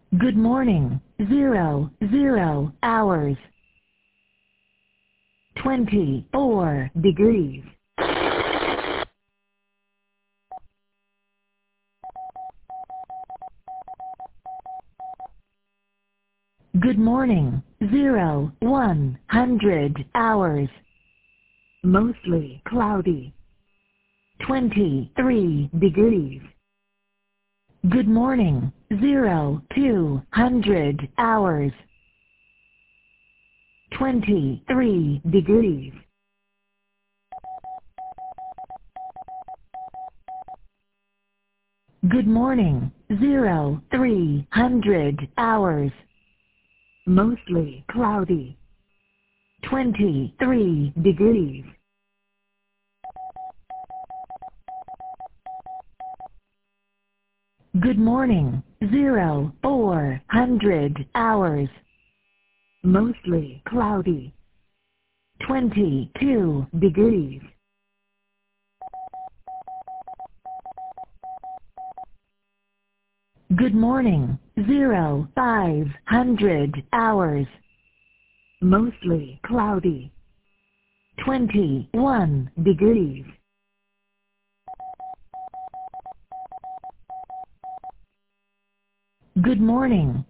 Good morning. 00 hours. 24 degrees. Good morning. 100 hours. Mostly cloudy. 23 degrees. Good morning. 200 hours. 23 degrees. Good morning. 300 hours. Mostly cloudy. 23 degrees. Good morning. 400 hours. Mostly cloudy. 22 degrees. Good morning. 500 hours. Mostly cloudy. 21 degrees. Good morning.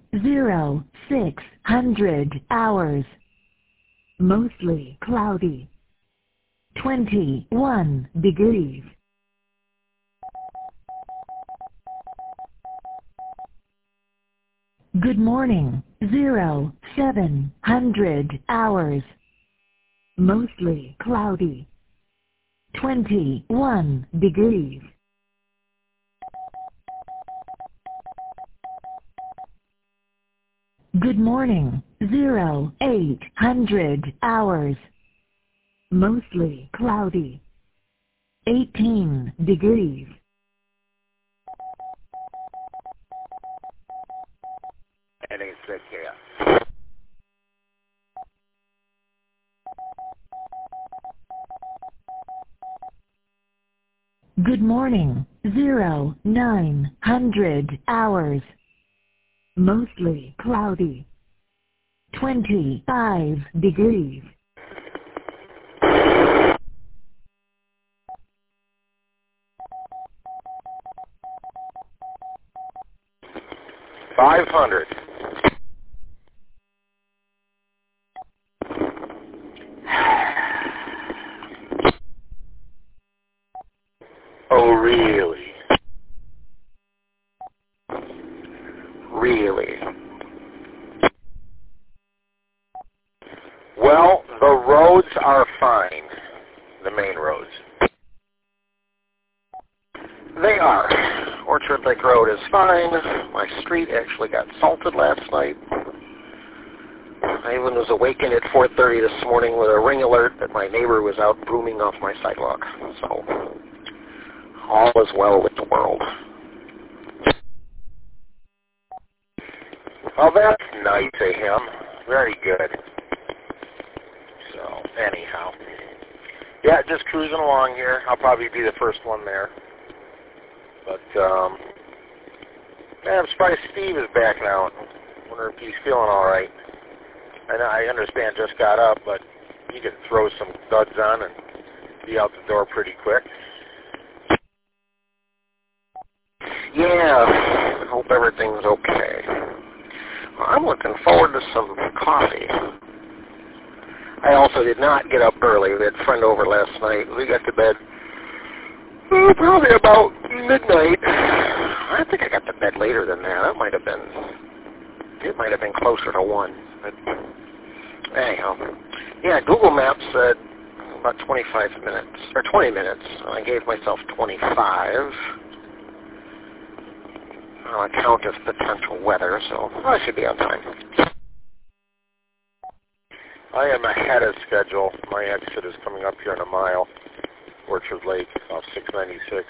600 hours. Mostly cloudy. 21 degrees. Good morning. 700 hours. Mostly cloudy. 21 degrees. Good morning. 800 hours. Mostly cloudy. 18 degrees. And he said, yeah. Good morning. 900 hours. Mostly cloudy. 25 degrees. $500. Oh, really? Really? Well, the roads are fine. The main roads. They are. Orchard Lake Road is fine. My street actually got salted last night. I even was awakened at 4:30 this morning with a ring alert that my neighbor was out brooming off my sidewalk. So, all is well with the world. Well, that's nice of him. Very good. So, anyhow. Yeah, just cruising along here. I'll probably be the first one there. But, man, I'm surprised Steve is back now. Wonder if he's feeling all right. I understand just got up, but he could throw some duds on and be out the door pretty quick. Yeah, I hope everything's okay. Well, I'm looking forward to some coffee. I also did not get up early. We had a friend over last night. We got to bed probably about midnight. I think I got to bed later than that. It might have been closer to 1. But anyhow, yeah, Google Maps said about 25 minutes, or 20 minutes. I gave myself 25 on account of potential weather, so I should be on time. I am ahead of schedule. My exit is coming up here in a mile. Orchard Lake off 696.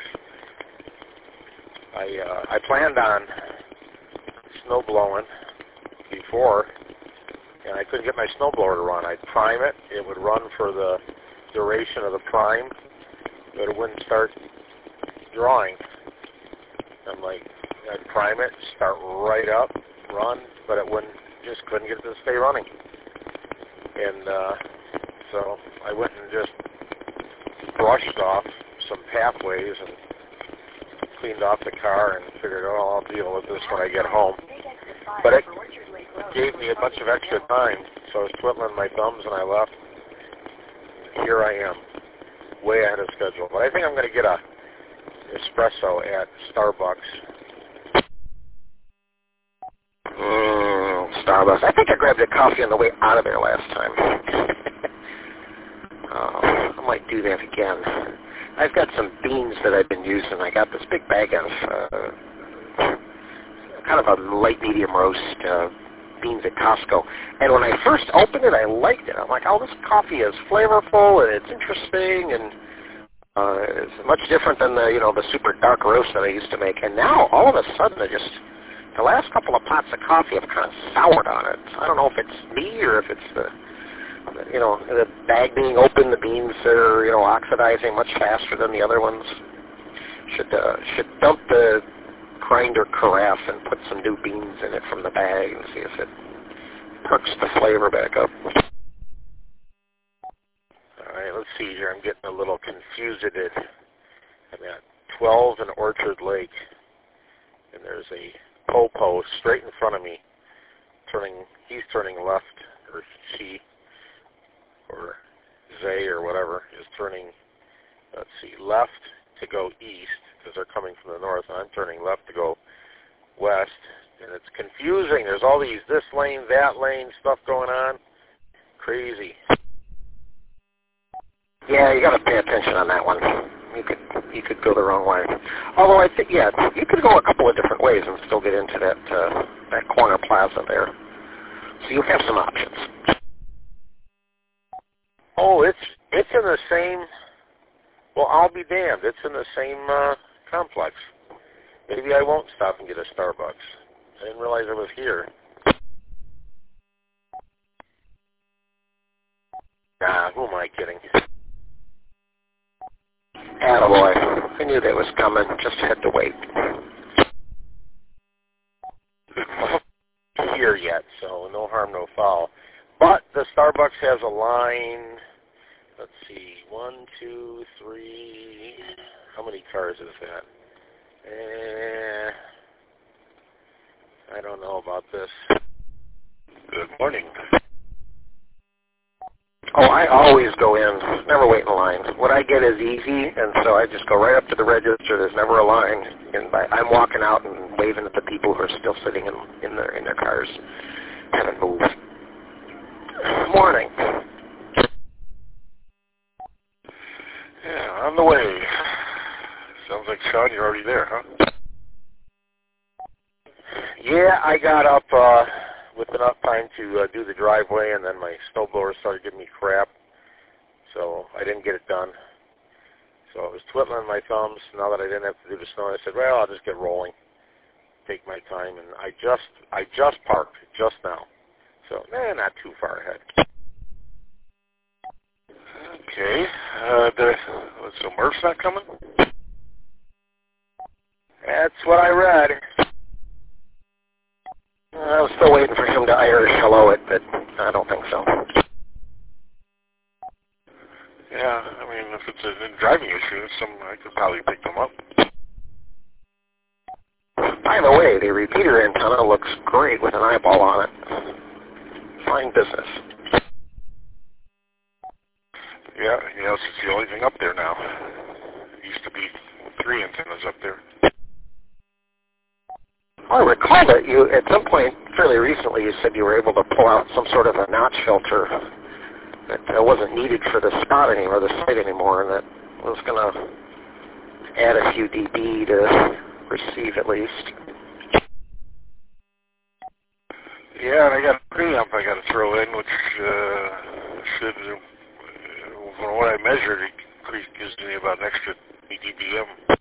I planned on snow blowing before, and I couldn't get my snowblower to run. I'd prime it. It would run for the duration of the prime, but it wouldn't start drawing. I'm like, I'd prime it, start right up, run, but it wouldn't, just couldn't get it to stay running. And so I went and just brushed off some pathways and cleaned off the car and figured, oh, I'll deal with this when I get home. But it gave me a bunch of extra time, so I was twiddling my thumbs and I left. Here I am, way ahead of schedule. But I think I'm going to get a espresso at Starbucks. Starbucks. I think I grabbed a coffee on the way out of there last time. I might do that again. I've got some beans that I've been using. I got this big bag of kind of a light medium roast beans at Costco. And when I first opened it, I liked it. I'm like, oh, this coffee is flavorful and it's interesting and it's much different than the super dark roast that I used to make. And now, all of a sudden, the last couple of pots of coffee have kind of soured on it. So I don't know if it's me or if it's the bag being open, the beans are, oxidizing much faster than the other ones. Should dump the grinder carafe and put some new beans in it from the bag and see if it perks the flavor back up. All right, let's see here. I'm getting a little confused. I'm at 12 and Orchard Lake, and there's a popo straight in front of me. He's turning left, or she, or Zay, or whatever, is turning, let's see, left to go east, because they're coming from the north, and I'm turning left to go west, and it's confusing. There's all these this lane, that lane stuff going on. Crazy. Yeah, you got to pay attention on that one. You could go the wrong way. Although I think, yeah, you could go a couple of different ways and still get into that corner plaza there. So you have some options. Oh, it's in the same. Well, I'll be damned. It's in the same complex. Maybe I won't stop and get a Starbucks. I didn't realize it was here. Nah, who am I kidding? Attaboy. I knew that was coming. Just had to wait. Not here yet, so no harm, no foul. But the Starbucks has a line. Let's see, 1, 2, 3. How many cars is that? I don't know about this. Good morning. Oh, I always go in. Never wait in line. What I get is easy, and so I just go right up to the register. There's never a line, and I'm walking out and waving at the people who are still sitting in their cars. Haven't moved. Morning. Yeah, on the way. Sounds like, Sean, you're already there, huh? Yeah, I got up with enough time to do the driveway, and then my snowblower started giving me crap, so I didn't get it done. So I was twiddling my thumbs. Now that I didn't have to do the snow, I said, well, I'll just get rolling, take my time, and I just parked just now. So, not too far ahead. Okay. So Murph's not coming? That's what I read. I was still waiting for him to Irish hello it, but I don't think so. Yeah, I mean, if it's a driving issue, I could probably pick them up. By the way, the repeater antenna looks great with an eyeball on it. Fine business. Yeah, it's the only thing up there now. It used to be 3 antennas up there. Well, I recall that you, at some point fairly recently, you said you were able to pull out some sort of a notch filter that wasn't needed for the spot anymore, the site anymore, and that was going to add a few dB to receive at least. Yeah, and I got a preamp I got to throw in, which should, from what I measured, it gives me about an extra dBm.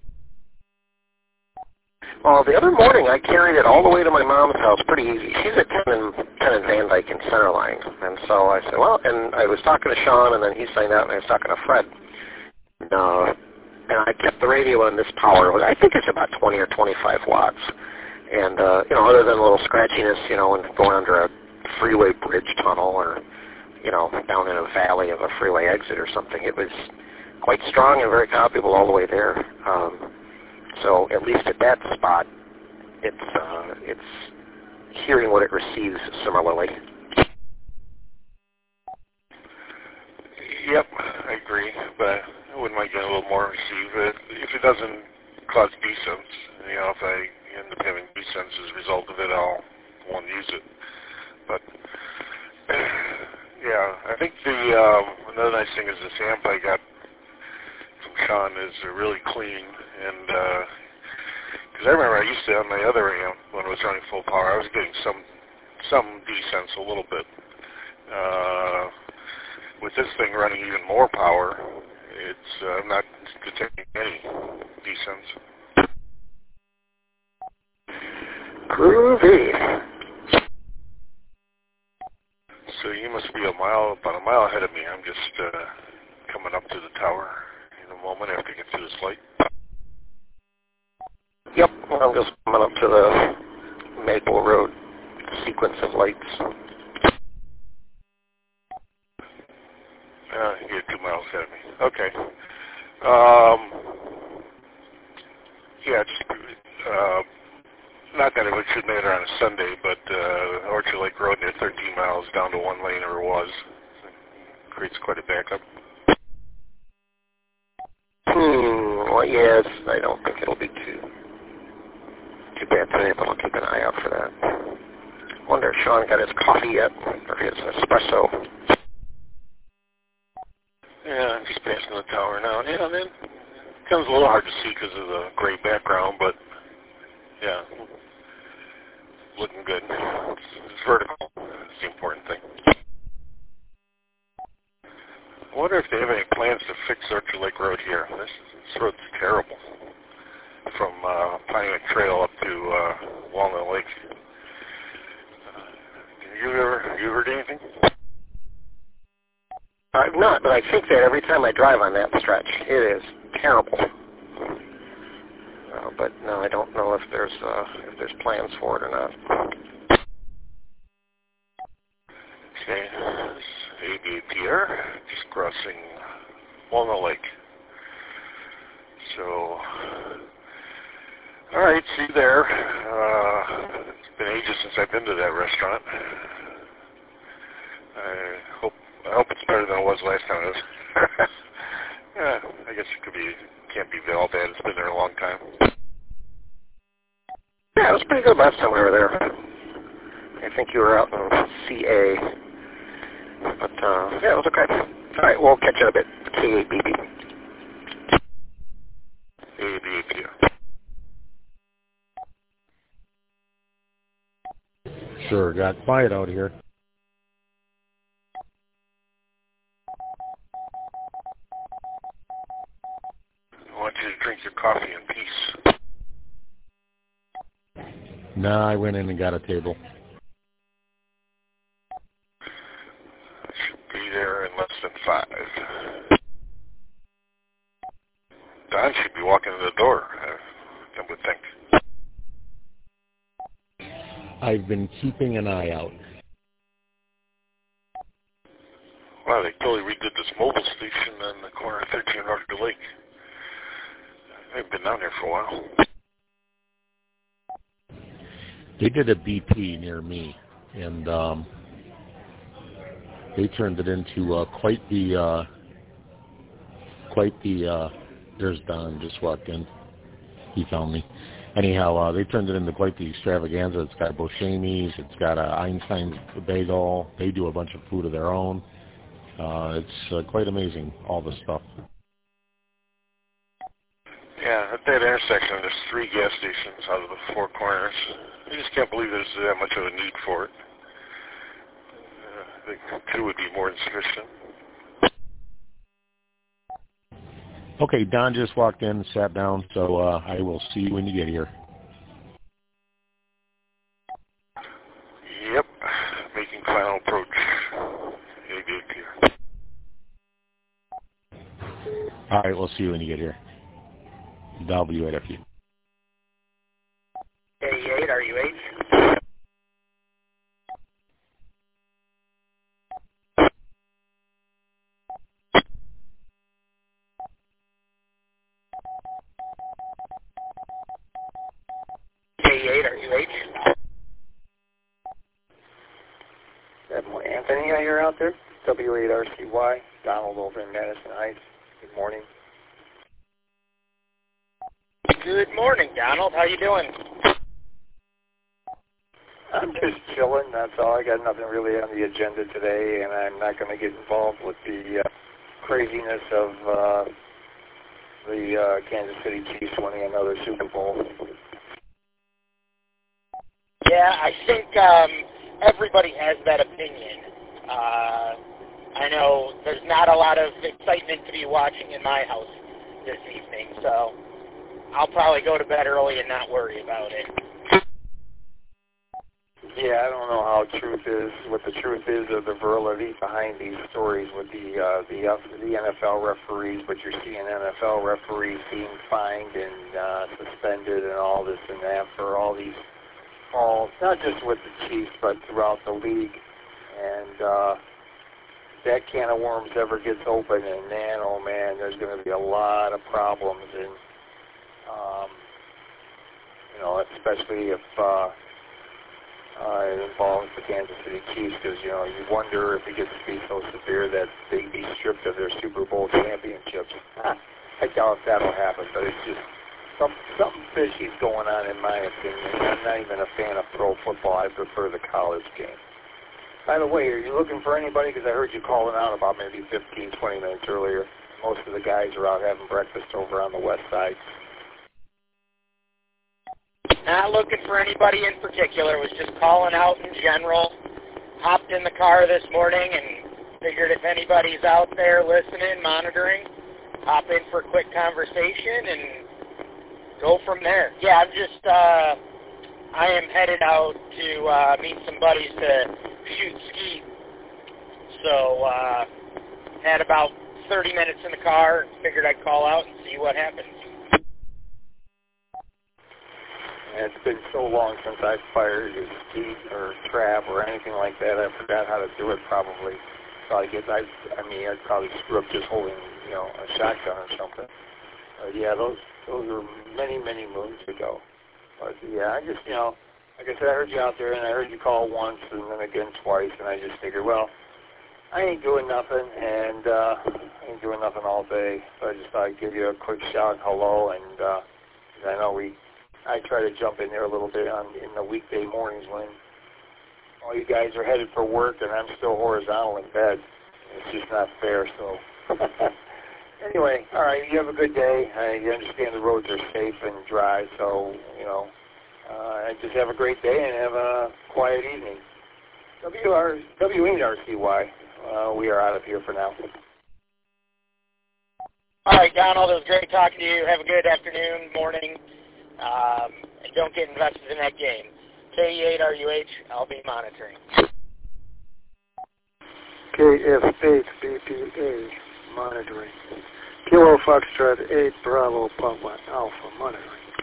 Well, the other morning I carried it all the way to my mom's house pretty easy. She's at 10 and Van Dyke in Centerline. And so I said, well, and I was talking to Sean, and then he signed out, and I was talking to Fred. And I kept the radio on this power. I think it's about 20 or 25 watts. And, other than a little scratchiness, when going under a freeway bridge tunnel or, down in a valley of a freeway exit or something, it was quite strong and very copyable all the way there. So at least at that spot, it's hearing what it receives similarly. Yep, I agree, but I wouldn't mind getting a little more receive. If it doesn't cause descents, if I end up having descents as a result of it, I'll want to use it. But yeah, I think another nice thing is this amp I got from Sean is really clean, and because I remember I used to on my other amp when it was running full power, I was getting some descents a little bit. With this thing running even more power, I'm not detecting any descents. Groovy. So you must be about a mile ahead of me. I'm just coming up to the tower in a moment after I get through this light. Yep, I'm just coming up to the Maple Road sequence of lights. You're 2 miles ahead of me. Okay. Yeah, not that it should matter on a Sunday, but Orchard Lake Road near 13 miles down to one lane, or was. Creates quite a backup. Well, yes, I don't think it'll be too bad today, but I'll keep an eye out for that. Wonder if Sean got his coffee yet, or his espresso. Yeah, I'm just passing the tower now. Yeah, man, it becomes a little hard to see because of the gray background, but yeah, looking good. It's vertical. That's the important thing. I wonder if they have any plans to fix Orchard Lake Road here. This road's terrible. From Pontiac Trail up to Walnut Lake. Have you heard anything? I've not, but I think that every time I drive on that stretch, it is terrible. But no, I don't know if there's plans for it or not. Okay, ABA Pierre, just crossing Walnut Lake. So, all right, see you there. It's been ages since I've been to that restaurant. I hope it's better than it was last time. Yeah, I guess can't be all bad. It's been there a long time. Yeah, it was pretty good last time we were there. I think you were out in CA. But, yeah, it was okay. All right, we'll catch you in a bit. KABB. ABB. Sure, got quiet out here. I want you to drink your coffee in peace. Nah, I went in and got a table. I should be there in less than 5. Don should be walking in the door, I would think. I've been keeping an eye out. Wow, they totally redid this mobile station on the corner of 13 and Orchard Lake. I haven't been down there for a while. They did a BP near me, and they turned it into quite the. There's Don just walked in. He found me. Anyhow, they turned it into quite the extravaganza. It's got Buscemi's. It's got Einstein's bagel. They do a bunch of food of their own. It's quite amazing, all the stuff. Yeah, at that intersection, there's 3 gas stations out of the 4 corners. I just can't believe there's that much of a need for it. I think 2 would be more than sufficient. Okay, Don just walked in and sat down, so I will see you when you get here. Yep, making final approach. Here. All right, we'll see you when you get here. WAFU. Hey, 8, are W8RCY, Donald over in Madison Heights. Good morning. Good morning, Donald. How you doing? I'm just chilling, that's all. I got nothing really on the agenda today, and I'm not going to get involved with the craziness of the Kansas City Chiefs winning another Super Bowl. Yeah, I think everybody has that opinion. I know there's not a lot of excitement to be watching in my house this evening, so I'll probably go to bed early and not worry about it. Yeah, I don't know how what the truth is of the validity behind these stories with the NFL referees, but you're seeing NFL referees being fined and suspended and all this and that for all these falls, not just with the Chiefs, but throughout the league. And that can of worms ever gets open, and man, oh man, there's going to be a lot of problems, and especially if it involves the Kansas City Chiefs, because you wonder if it gets to be so severe that they'd be stripped of their Super Bowl championships. I doubt that'll happen, but it's just something fishy's going on in my opinion. I'm not even a fan of pro football. I prefer the college game. By the way, are you looking for anybody? Because I heard you calling out about maybe 15, 20 minutes earlier. Most of the guys are out having breakfast over on the west side. Not looking for anybody in particular. Was just calling out in general. Hopped in the car this morning and figured if anybody's out there listening, monitoring, hop in for a quick conversation and go from there. Yeah, I am headed out to meet some buddies to shoot ski. So had about 30 minutes in the car and figured I'd call out and see what happens. And it's been so long since I've fired a ski or trap or anything like that. I forgot how to do it probably. So I'd probably screw up just holding, a shotgun or something. Yeah, those were many, many moons ago. But yeah, I just, like I said, I heard you out there and I heard you call once and then again twice, and I just figured, well, I ain't doing nothing, and I ain't doing nothing all day. So I just thought I'd give you a quick shout, hello, and I know I try to jump in there a little bit in the weekday mornings when all you guys are headed for work and I'm still horizontal in bed. It's just not fair, so. Anyway, all right, you have a good day. I understand the roads are safe and dry, so, just have a great day and have a quiet evening. W8RCY, we are out of here for now. All right, Donald, it was great talking to you. Have a good afternoon, morning. And don't get invested in that game. KE8RUH, I'll be monitoring. KF8BPA, monitoring. Kilo Foxtrot 8, Bravo, Papa, Alpha, monitoring.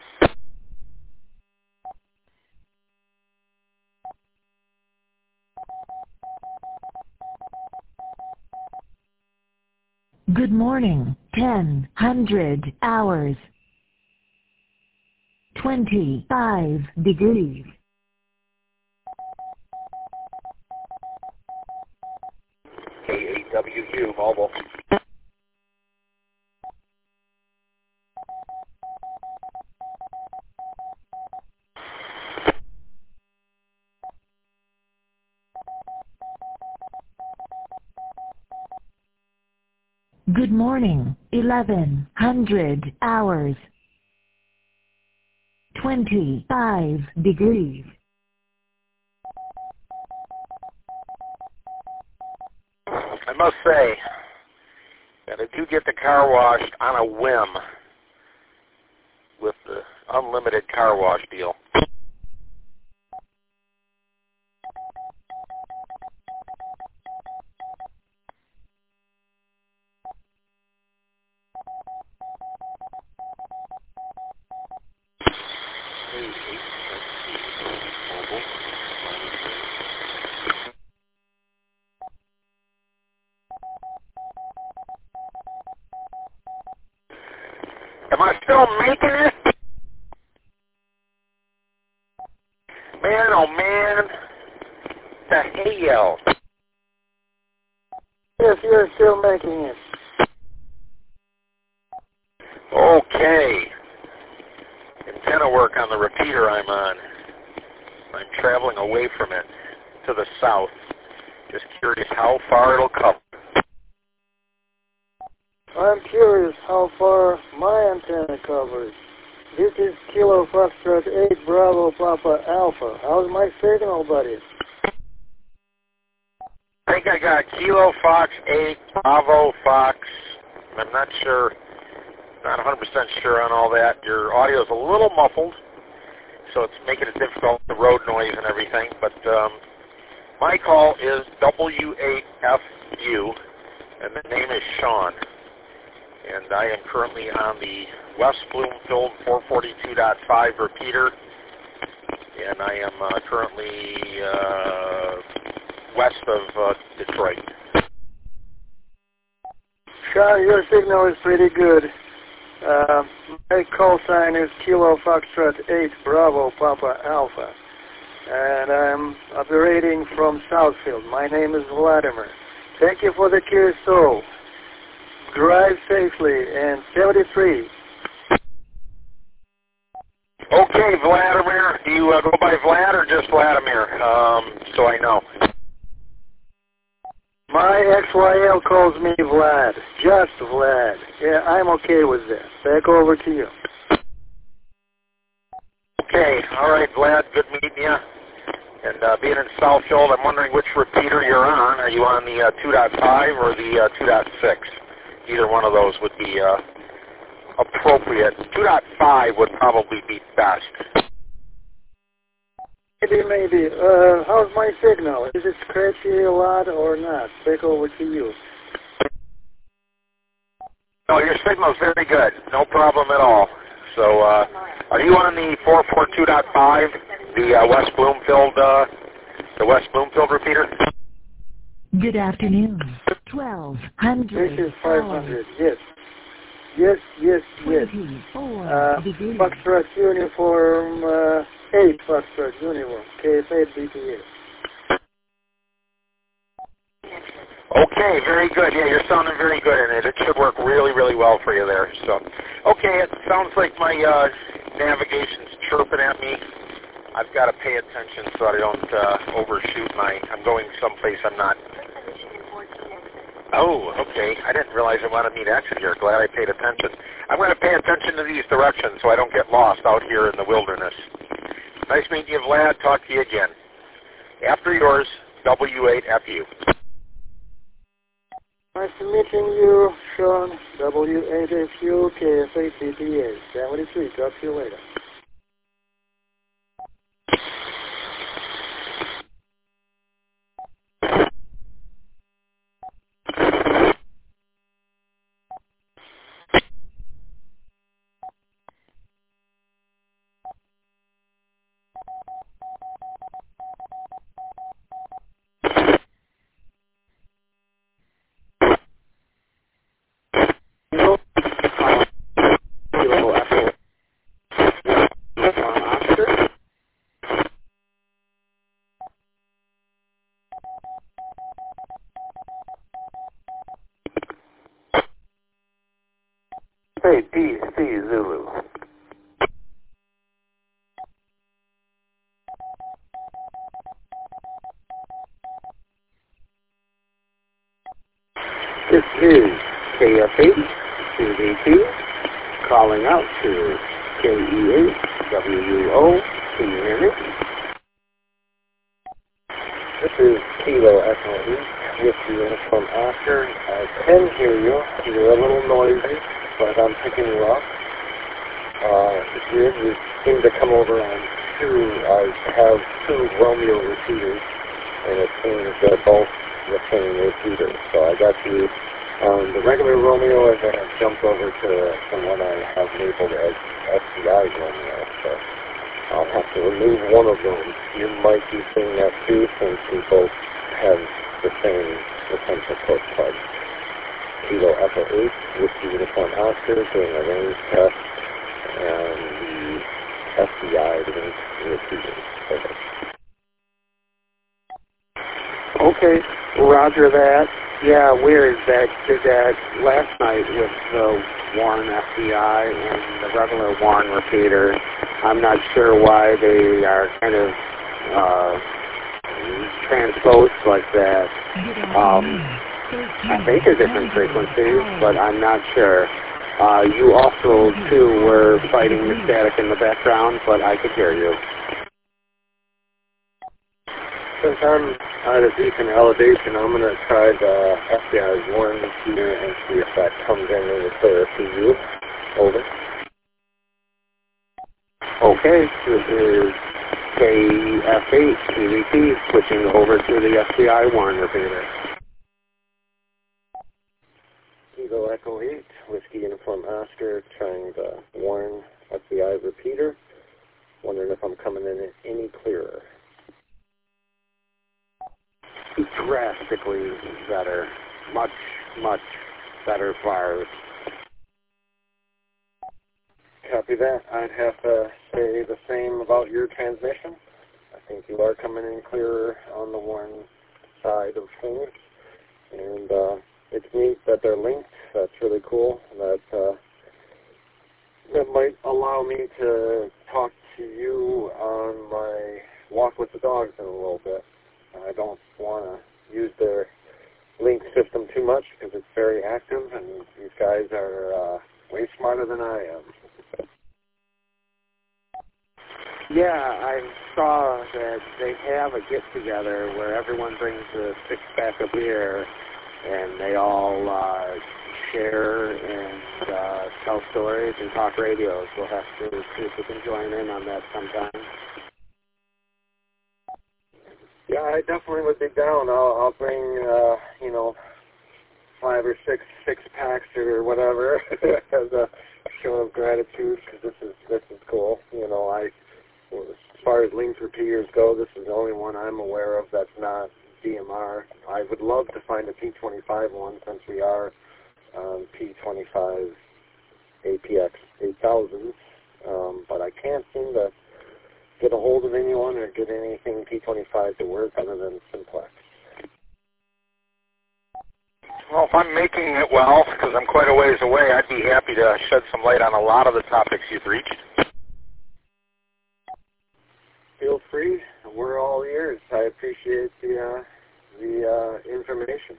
Good morning, 1000 hours. 25 degrees. K8WU, mobile. Good morning, 1100 hours. 25 degrees. I must say that I do get the car washed on a whim with the unlimited car wash deal. Am I still making it? Man, oh man. The hell. Yes, you're still making it. Okay. Antenna work on the repeater I'm on. I'm traveling away from it to the south. Just curious how far it'll cover. I'm curious how far my antenna covers. This is Kilo Foxtrot 8 Bravo Papa Alpha. How's my signal, buddy? I think I got Kilo Fox 8 Bravo Fox. I'm not sure, not 100% sure on all that. Your audio is a little muffled, so it's making it difficult, the road noise and everything. But my call is W8FU, and the name is Sean. And I am currently on the West Bloomfield 442.5 repeater, and I am currently west of Detroit. Sean, your signal is pretty good. My call sign is Kilo Foxtrot 8 Bravo Papa Alpha, and I'm operating from Southfield. My name is Vladimir. Thank you for the QSO. Drive safely, and 73. Okay, Vladimir. Do you go by Vlad or just Vladimir? So I know. My XYL calls me Vlad. Just Vlad. Yeah, I'm okay with that. Back over to you. Okay. All right, Vlad. Good meeting you. And being in Southfield, I'm wondering which repeater you're on. Are you on the 2.5 or the 2.6? Either one of those would be appropriate. 2.5 would probably be best. Maybe. How's my signal? Is it scratchy a lot or not? Back over to you. No, your signal's very good. No problem at all. So, are you on the 442.5, the West Bloomfield repeater? Good afternoon. 1200. This is 500. Yes. Yes. 24 degrees. Foxtrot uniform 8 Foxtrot uniform. KF8 BTA. Okay, very good. Yeah, you're sounding very good in it. It should work really, really well for you there. So, okay, it sounds like my navigation's chirping at me. I've got to pay attention so I don't overshoot I'm going someplace I'm not. Oh, okay. I didn't realize it wanted me to exit here. Glad I paid attention. I'm going to pay attention to these directions so I don't get lost out here in the wilderness. Nice meeting you, Vlad. Talk to you again. After yours, W8FU. Nice meeting you, Sean. W8FU, KF8 BTA. 73. Talk to you later. Hey, DC Zulu. This is KF8 2D2 calling out to KE8 WUO. Can you hear me? This is Kilo Echo East with the uniform Oscar. I can hear you. You're a little noisy, but I'm picking you up. You seem to come over on I have two Romeo repeaters, and it seems they're both the same repeater. So I got you on the regular Romeo, and then I jumped over to someone I have labeled as FBI Romeo. So I'll have to remove one of them. You might be seeing that too, since we both have the same potential port plug. Kilo Echo 8 with the uniform Oscar doing a range test, and the FBI doing repeating. Okay, roger that. Yeah, weird. That did that last night with the Warren FBI and the regular Warren repeater. I'm not sure why they are kind of transposed like that. I think they're different frequencies, but I'm not sure. You also, too, were fighting the static in the background, but I could hear you. Since I'm at a decent elevation, I'm going to try the FBI's Warren repeater and see if that comes in the clear to you. Over. Okay, this is KF8 CVT, switching over to the FBI Warren repeater. Eagle Echo 8, Whiskey Uniform Oscar, trying the Warren FBI repeater. Wondering if I'm coming in any clearer. Drastically better. Much, much better fires. Copy that. I'd have to say the same about your transmission. I think you are coming in clearer on the Warren side of things. And it's neat that they're linked. That's really cool. That might allow me to talk to you on my walk with the dogs in a little bit. I don't want to use their link system too much because it's very active, and these guys are way smarter than I am. Yeah, I saw that they have a get-together where everyone brings a six-pack of beer, and they all share and tell stories and talk radios. We'll have to see if we can join in on that sometime. Yeah, I definitely would be down. I'll bring, 5 or 6 six-packs or whatever as a show of gratitude because this is cool. As far as linked repeaters go, this is the only one I'm aware of that's not DMR. I would love to find a P25 one since we are P25 APX 8000s, but I can't seem to get a hold of anyone or get anything P25 to work other than Simplex. Well, if I'm making it well, because I'm quite a ways away, I'd be happy to shed some light on a lot of the topics you've reached. Feel free. We're all ears. I appreciate the information.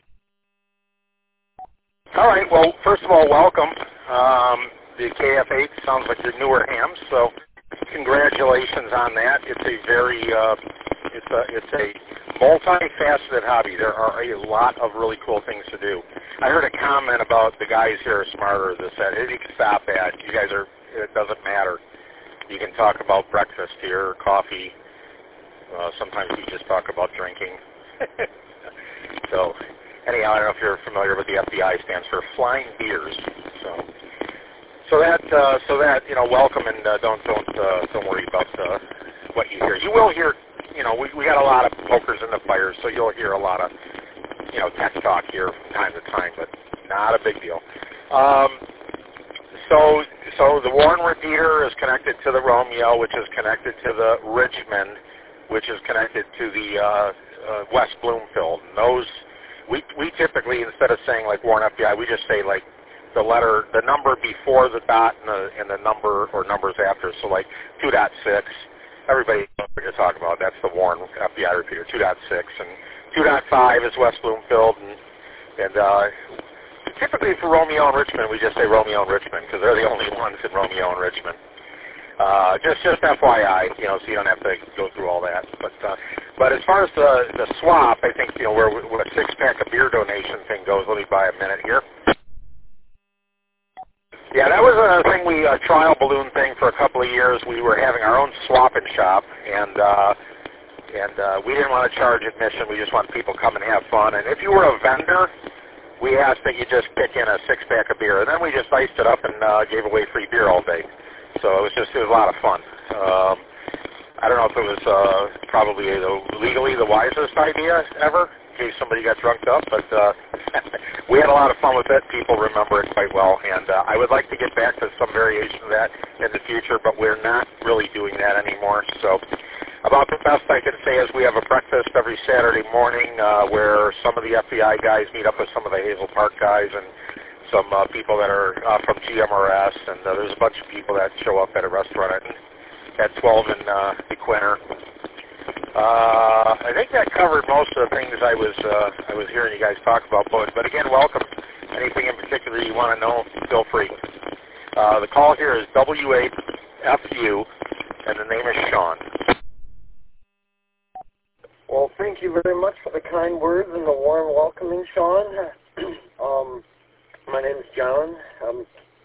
All right. Well, first of all, welcome. The KF8 sounds like your newer hams, so congratulations on that. It's a very it's a multifaceted hobby. There are a lot of really cool things to do. I heard a comment about the guys here are smarter than said, hey, you can stop that. You guys are, it doesn't matter. You can talk about breakfast here, or coffee. Sometimes you just talk about drinking. So, anyhow, I don't know if you're familiar with the FBI, stands for Flying Beers. So that welcome, and don't worry about what you hear. You will hear, we got a lot of pokers in the fire, so you'll hear a lot of, tech talk here from time to time, but not a big deal. So the Warren repeater is connected to the Romeo, which is connected to the Richmond, which is connected to the West Bloomfield. And those, we typically, instead of saying like Warren FBI, we just say like the number before the dot and the number or numbers after. So like 2.6, everybody knows what you're talking about. That's the Warren FBI repeater, 2.6. And 2.5 is West Bloomfield. And typically for Romeo and Richmond, we just say Romeo and Richmond because they're the only ones in Romeo and Richmond. Just FYI, so you don't have to go through all that. But as far as the swap, I think, where a six-pack of beer donation thing goes, let me buy a minute here. Yeah, that was a thing a trial balloon thing for a couple of years. We were having our own swap and shop, and we didn't want to charge admission. We just wanted people to come and have fun. And if you were a vendor, we asked that you just pick in a six-pack of beer, and then we just iced it up and gave away free beer all day. So it was a lot of fun. I don't know if it was probably legally the wisest idea ever, in case somebody got drunk up, but we had a lot of fun with it. People remember it quite well, and I would like to get back to some variation of that in the future, but we're not really doing that anymore. So About the best I can say is we have a breakfast every Saturday morning where some of the FBI guys meet up with some of the Hazel Park guys and some people that are from GMRS, and there's a bunch of people that show up at a restaurant at 12 in DeQuinter. I think that covered most of the things I was hearing you guys talk about, but again, welcome. Anything in particular you want to know, feel free. The call here is W8FU, and the name is Sean. Well, thank you very much for the kind words and the warm welcoming, Sean. My name is John. I'm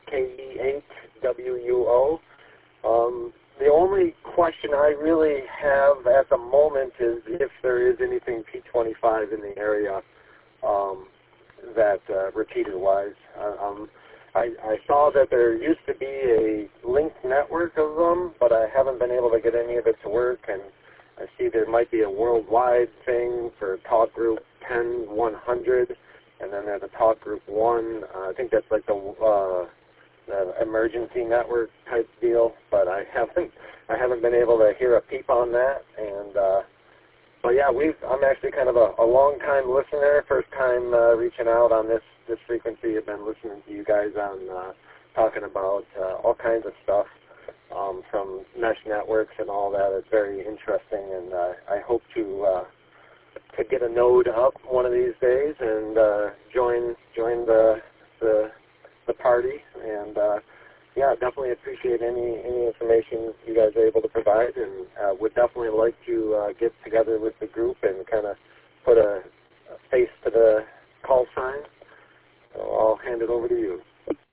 KE8WUO. The only question I really have at the moment is if there is anything P25 in the area that repeater-wise. I saw that there used to be a linked network of them, but I haven't been able to get any of it to work, and I see there might be a worldwide thing for Talk Group 10100, and then there's a Talk Group 1. I think that's like the emergency network type deal, but I haven't been able to hear a peep on that. And but yeah, I'm actually kind of a long time listener, first time reaching out on this frequency. I've been listening to you guys on talking about all kinds of stuff. From mesh networks and all that. It's very interesting, and I hope to get a node up one of these days and join the party. And yeah, definitely appreciate any information you guys are able to provide, and would definitely like to get together with the group and kind of put a face to the call sign. So I'll hand it over to you.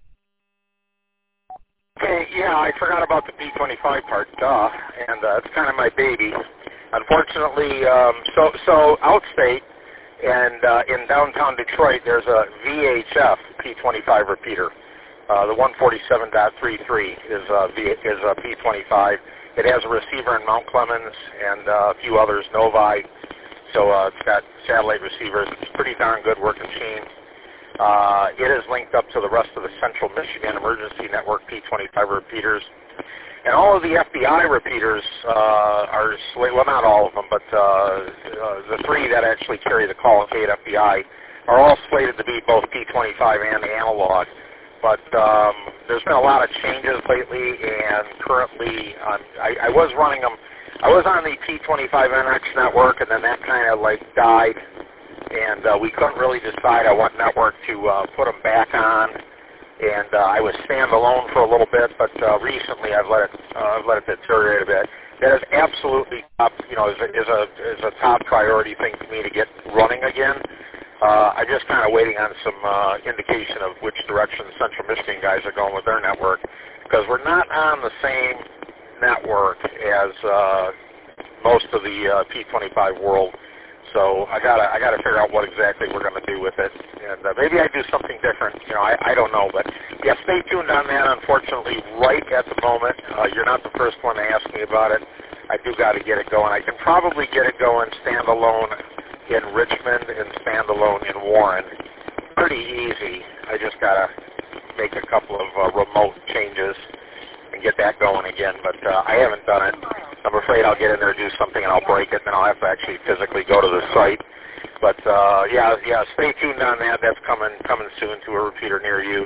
Okay, yeah, I forgot about the P25 part, and it's kind of my baby. Unfortunately, so outstate and in downtown Detroit, there's a VHF P25 repeater. The 147.33 is a P25. It has a receiver in Mount Clemens and a few others, Novi. So it's got satellite receivers. It's a pretty darn good working machine. It is linked up to the rest of the Central Michigan Emergency Network P25 repeaters. And all of the FBI repeaters are, well, not all of them, but the three that actually carry the call of KFBI are all slated to be both P25 and analog. But there's been a lot of changes lately, and currently I was running them. I was on the P25NX network, and then that kind of like died. And we couldn't really decide on what network to put them back on, and I was standalone for a little bit. But recently, I've let it deteriorate a bit. That is absolutely top, is a top priority thing for me to get running again. I'm just kind of waiting on some indication of which direction the Central Michigan guys are going with their network, because we're not on the same network as most of the P25 world. So I gotta figure out what exactly we're going to do with it, and maybe I do something different. I don't know, but yeah, stay tuned on that. Unfortunately, right at the moment, you're not the first one to ask me about it. I do got to get it going. I can probably get it going standalone in Richmond and standalone in Warren. Pretty easy. I just gotta make a couple of remote changes and get that going again, but I haven't done it. I'm afraid I'll get in there, do something, and I'll break it, and then I'll have to actually physically go to the site. But yeah, stay tuned on that. That's coming soon to a repeater near you.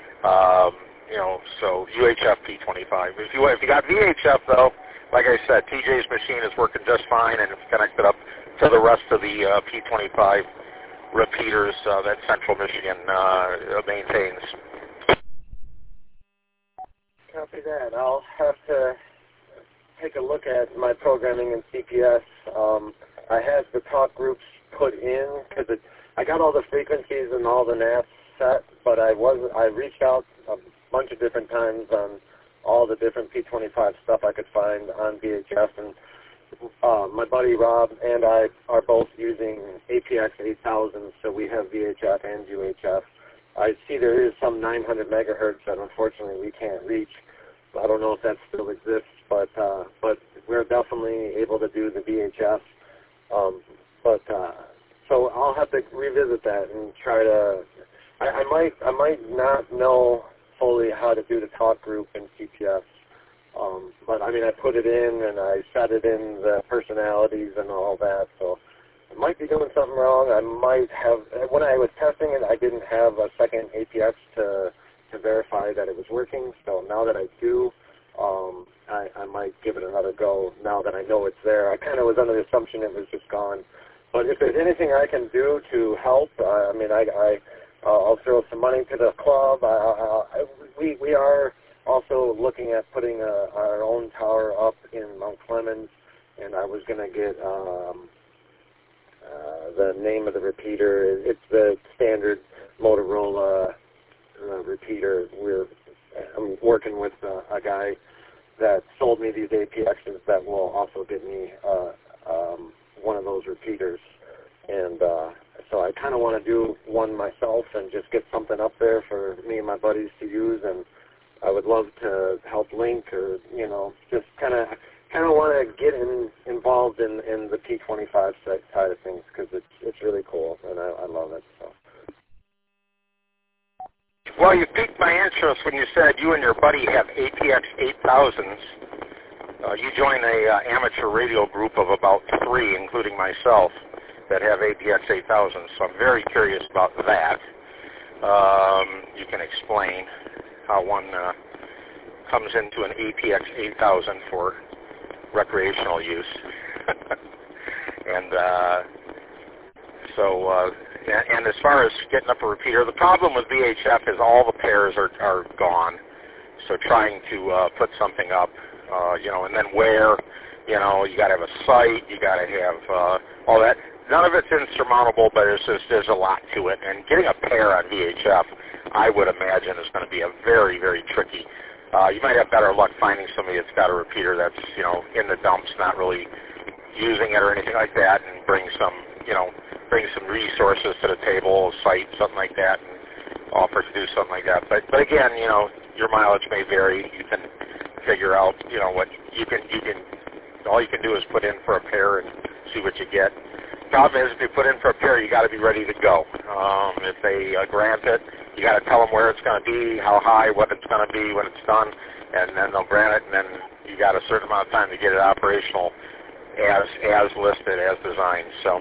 So UHF P25. If you got VHF though, like I said, TJ's machine is working just fine, and it's connected up to the rest of the P25 repeaters that Central Michigan maintains. Copy that. I'll have to take a look at my programming in CPS. I had the talk groups put in because I got all the frequencies and all the NAS set, but I reached out a bunch of different times on all the different P25 stuff I could find on VHF, and my buddy Rob and I are both using APX 8000, so we have VHF and UHF. I see there is some 900 megahertz that unfortunately we can't reach. I don't know if that still exists, but we're definitely able to do the VHF. So I'll have to revisit that and try to. I might not know fully how to do the talk group in CPS. But I mean, I put it in and I set it in the personalities and all that. So I might be doing something wrong. I might have. When I was testing it, I didn't have a second APX to verify that it was working. So now that I do, I might give it another go. Now that I know it's there, I kind of was under the assumption it was just gone. But if there's anything I can do to help, I mean, I'll throw some money to the club. We are also looking at putting our own tower up in Mount Clemens, and I was going to get the name of the repeater. It's the standard Motorola repeater. I'm working with a guy that sold me these APXs that will also get me one of those repeaters. And so I kind of want to do one myself and just get something up there for me and my buddies to use. And I would love to help link, or just kind of want to get involved in the P25 side of things, because it's really cool and I love it. So. Well, you piqued my interest when you said you and your buddy have APX 8000s. You join a amateur radio group of about 3, including myself, that have APX 8000s. So I'm very curious about that. You can explain how one comes into an APX 8000 for recreational use. And and as far as getting up a repeater, the problem with VHF is all the pairs are gone. So trying to put something up, and then where, you got to have a site, you got to have all that. None of it's insurmountable, but there's a lot to it. And getting a pair on VHF, I would imagine, is going to be a very, very tricky. You might have better luck finding somebody that's got a repeater that's, in the dumps, not really using it or anything like that, and bring some resources to the table, a site, something like that, and offer to do something like that. But again, your mileage may vary. You can figure out, what you can. All you can do is put in for a pair and see what you get. Problem is, if you put in for a pair, you got to be ready to go. If they grant it, you got to tell them where it's going to be, how high, what it's going to be when it's done, and then they'll grant it, and then you got a certain amount of time to get it operational as listed, as designed. So,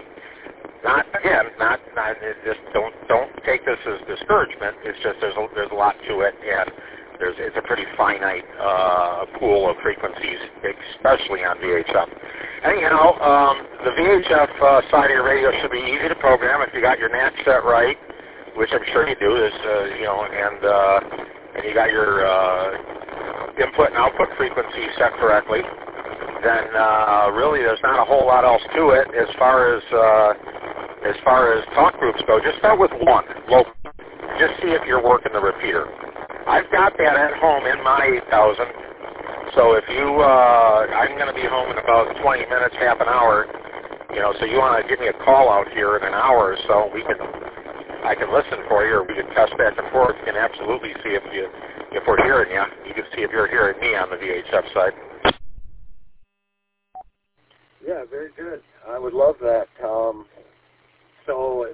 just don't take this as discouragement. It's just there's a lot to it, and it's a pretty finite pool of frequencies, especially on VHF. Anyhow, the VHF side of your radio should be easy to program if you got your NAT set right, which I'm sure you do. And you got your input and output frequency set correctly. Then really there's not a whole lot else to it as far as talk groups go. Just start with one local. Just see if you're working the repeater. I've got that at home in my 8000. So if I'm going to be home in about 20 minutes, half an hour. So you want to give me a call out here in an hour or so, I can listen for you, or we can test back and forth. You can absolutely see if we're hearing you. You can see if you're hearing me on the VHF side. Yeah, very good. I would love that. So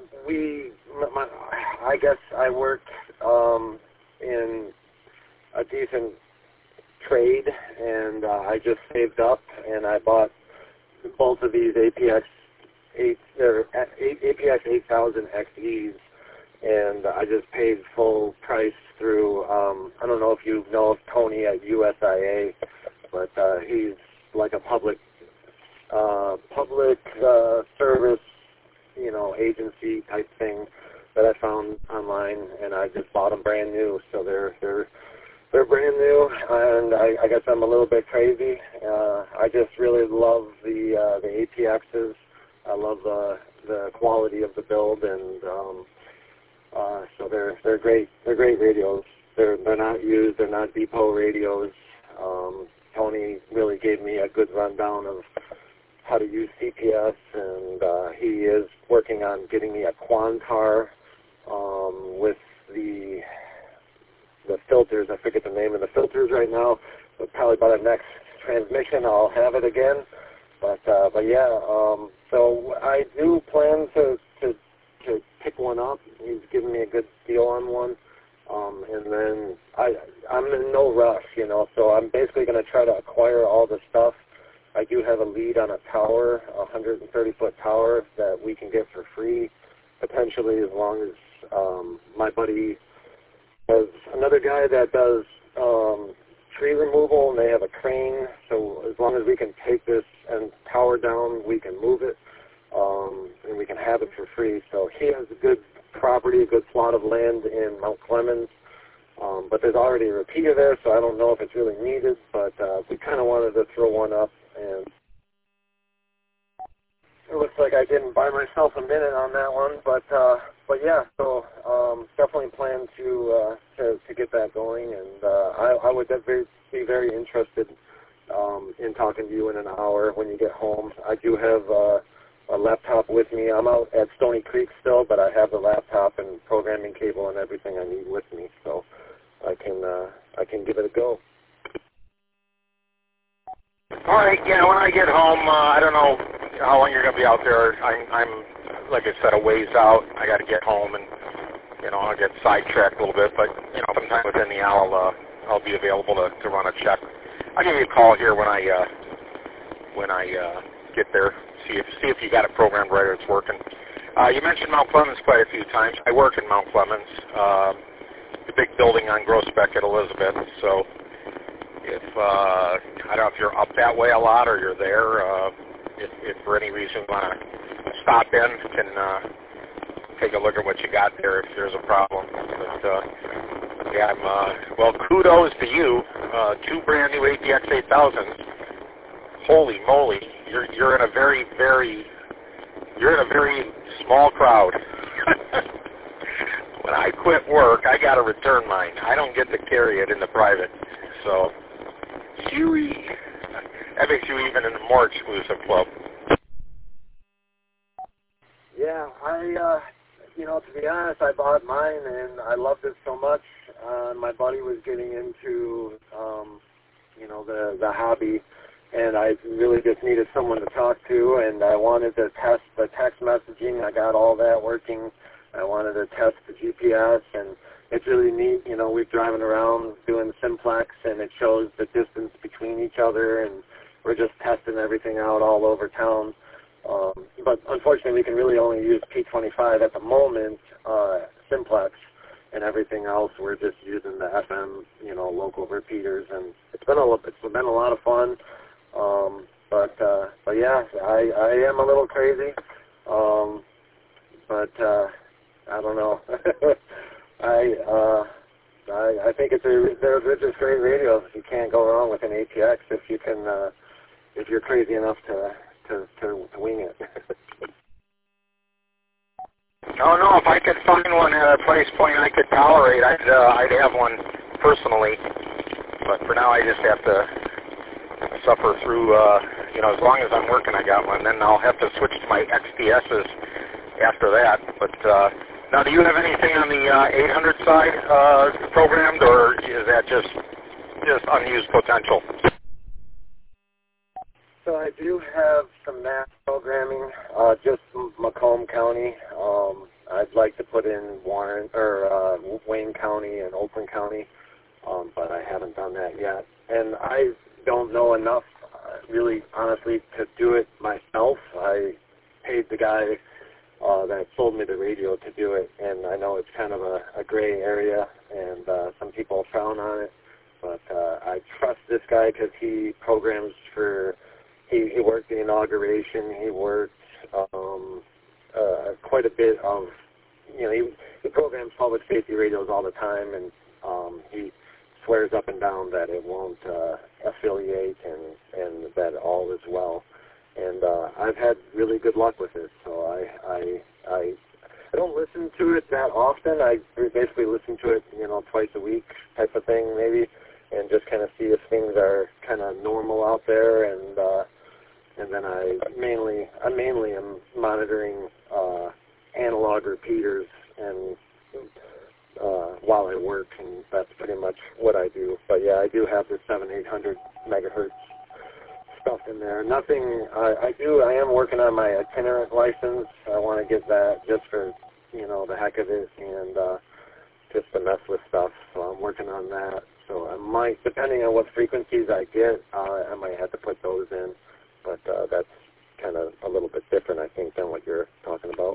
I guess I worked in a decent trade, and I just saved up, and I bought both of these APX 8000 XEs, and I just paid full price through, I don't know if you know of Tony at USIA, but he's like a public service, agency type thing that I found online, and I just bought them brand new. So they're brand new, and I guess I'm a little bit crazy. I just really love the APXs. I love the quality of the build, and so they're great. They're great radios. They're not used. They're not depot radios. Tony really gave me a good rundown of how to use CPS, and he is working on getting me a Quantar with the filters. I forget the name of the filters right now, but probably by the next transmission I'll have it again. But yeah, so I do plan to pick one up. He's given me a good deal on one. And then I'm in no rush, you know, so I'm basically going to try to acquire all the stuff. I do have a lead on a tower, a 130-foot tower that we can get for free, potentially, as long as my buddy has another guy that does tree removal, and they have a crane. So as long as we can take this and tower down, we can move it, and we can have it for free. So he has a good property, a good plot of land in Mount Clemens, but there's already a repeater there, so I don't know if it's really needed, but we kind of wanted to throw one up, and it looks like I didn't buy myself a minute on that one, but yeah, so definitely plan to get that going, and I would be very interested in talking to you in an hour when you get home. I do have a laptop with me. I'm out at Stony Creek still, but I have the laptop and programming cable and everything I need with me, so I can give it a go. All right, yeah, when I get home, I don't know how long you're going to be out there. I'm, like I said, a ways out. I got to get home, and, you know, I'll get sidetracked a little bit, but, you know, sometime within the hour, I'll be available to run a check. I'll give you a call here when I get there, see if you got it programmed right or it's working. You mentioned Mount Clemens quite a few times. I work in Mount Clemens, the big building on Groesbeck at Elizabeth, so if I don't know if you're up that way a lot or you're there, if for any reason you want to stop in, you can take a look at what you got there if there's a problem. But yeah, well, kudos to you. 2 brand new APX 8000s. Holy moly, you're in a very small crowd. When I quit work, I got to return mine. I don't get to carry it in the private, so. That makes you even in a more exclusive club. Yeah, you know, to be honest, I bought mine and I loved it so much. My buddy was getting into, you know, the hobby, and I really just needed someone to talk to, and I wanted to test the text messaging. I got all that working. I wanted to test the GPS, and it's really neat. You know, we're driving around doing Simplex, and it shows the distance between each other, and we're just testing everything out all over town. But unfortunately, we can really only use P25 at the moment, Simplex, and everything else we're just using the FM, you know, local repeaters, and it's been a lot of fun. But yeah, I am a little crazy, but I don't know. I think they're just great radios. You can't go wrong with an APX if you're crazy enough to wing it. Oh no, if I could find one at a price point I could tolerate, I'd have one personally. But for now, I just have to suffer through. You know, as long as I'm working, I got one. Then I'll have to switch to my XTSs after that. But now, do you have anything on the 800 side programmed, or is that just unused potential? So I do have some math programming, just Macomb County. I'd like to put in Warren or Wayne County and Oakland County, but I haven't done that yet. And I don't know enough, really, honestly, to do it myself. I paid the guy that sold me the radio to do it, and I know it's kind of a gray area, and some people frown on it, but I trust this guy because he programs for. He worked the inauguration. He worked quite a bit of, you know, he programs public safety radios all the time, and he swears up and down that it won't affiliate and that all is well. And I've had really good luck with it. So I don't listen to it that often. I basically listen to it, you know, twice a week type of thing maybe, and just kind of see if things are kind of normal out there, and then I mainly am monitoring analog repeaters and while I work, and that's pretty much what I do. But yeah, I do have the 700-800 megahertz stuff in there. Nothing. I am working on my itinerant license. I want to get that just for, you know, the heck of it, and to mess with stuff. So I'm working on that. So I might, depending on what frequencies I get, I might have to put those in. But that's kind of a little bit different, I think, than what you're talking about.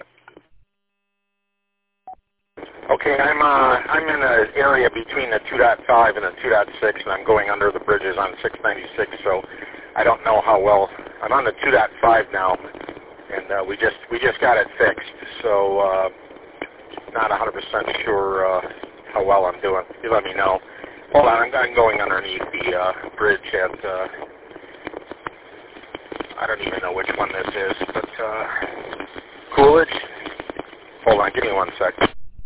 Okay, I'm in an area between the 2.5 and the 2.6, and I'm going under the bridges on 696, so I don't know how well. I'm on the 2.5 now, and we just got it fixed, so not 100% sure how well I'm doing. You let me know. Hold on, I'm going underneath the bridge at, I don't even know which one this is, but Coolidge. Hold on, give me 1 sec.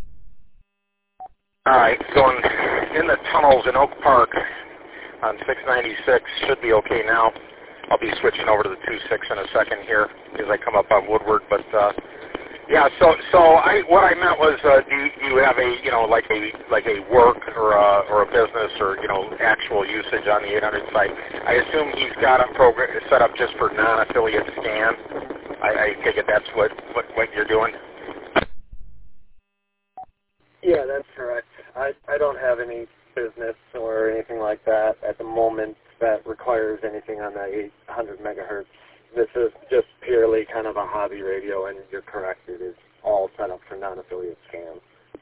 All right, going in the tunnels in Oak Park on 696. Should be okay now. I'll be switching over to the 2.6 in a second here as I come up on Woodward. But yeah, so what I meant was, do you have a like a work or a business or actual usage on the 800 site? I assume he's got a program set up just for non-affiliate scan. I take it that's what you're doing. Yeah, that's correct. I don't have any business or anything like that at the moment that requires anything on that 800 megahertz. This is just purely kind of a hobby radio, and you're correct. It is all set up for non-affiliate scans.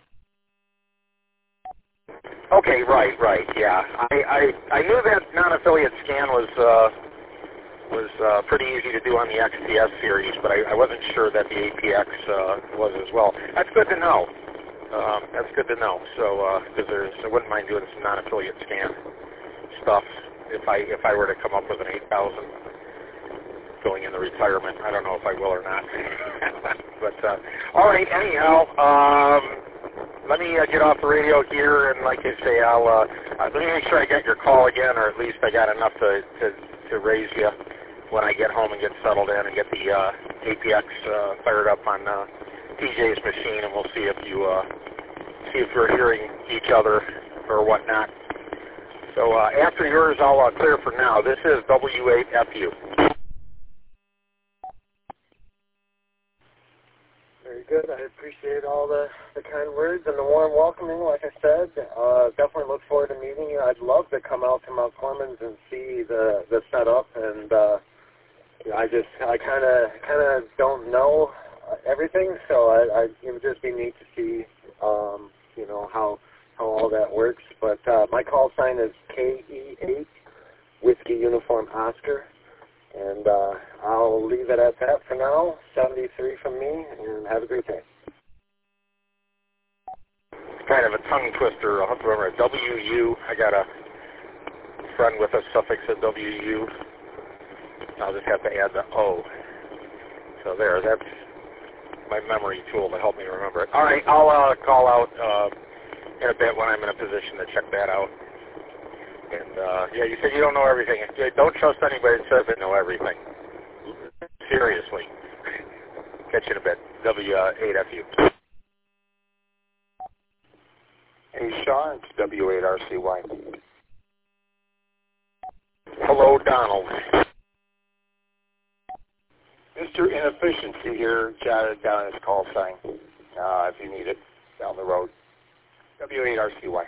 Okay, right, yeah. I knew that non-affiliate scan was pretty easy to do on the XTS series, but I wasn't sure that the APX was as well. That's good to know. That's good to know. So, because I wouldn't mind doing some non-affiliate scan stuff if I were to come up with an 8,000 going into retirement. I don't know if I will or not. But all right. Anyhow, let me get off the radio here, and like I say, let me make sure I get your call again, or at least I got enough to raise you when I get home and get settled in and get the APX fired up on TJ's machine, and we'll see if we're hearing each other or whatnot. So after yours, I'll clear for now. This is W8FU. Very good. I appreciate all the kind words and the warm welcoming. Like I said, definitely look forward to meeting you. I'd love to come out to Mount Clemens and see the setup, and I kind of don't know everything, so it would just be neat to see, how all that works. But my call sign is KE8, Whiskey Uniform Oscar, and I'll leave it at that for now. 73 from me, and have a great day. Kind of a tongue twister. I'll have to remember WU. I got a friend with a suffix of WU. I'll just have to add the O. So there, that's my memory tool to help me remember it. All right, I'll call out in a bit when I'm in a position to check that out. And yeah, you said you don't know everything. Don't trust anybody that says they know everything. Seriously. Catch you in a bit. W8FU. Hey, Sean, it's W8RCY. Hello, Donald. Mr. Inefficiency here, jotted down his call sign, if you need it, down the road. W8RCY.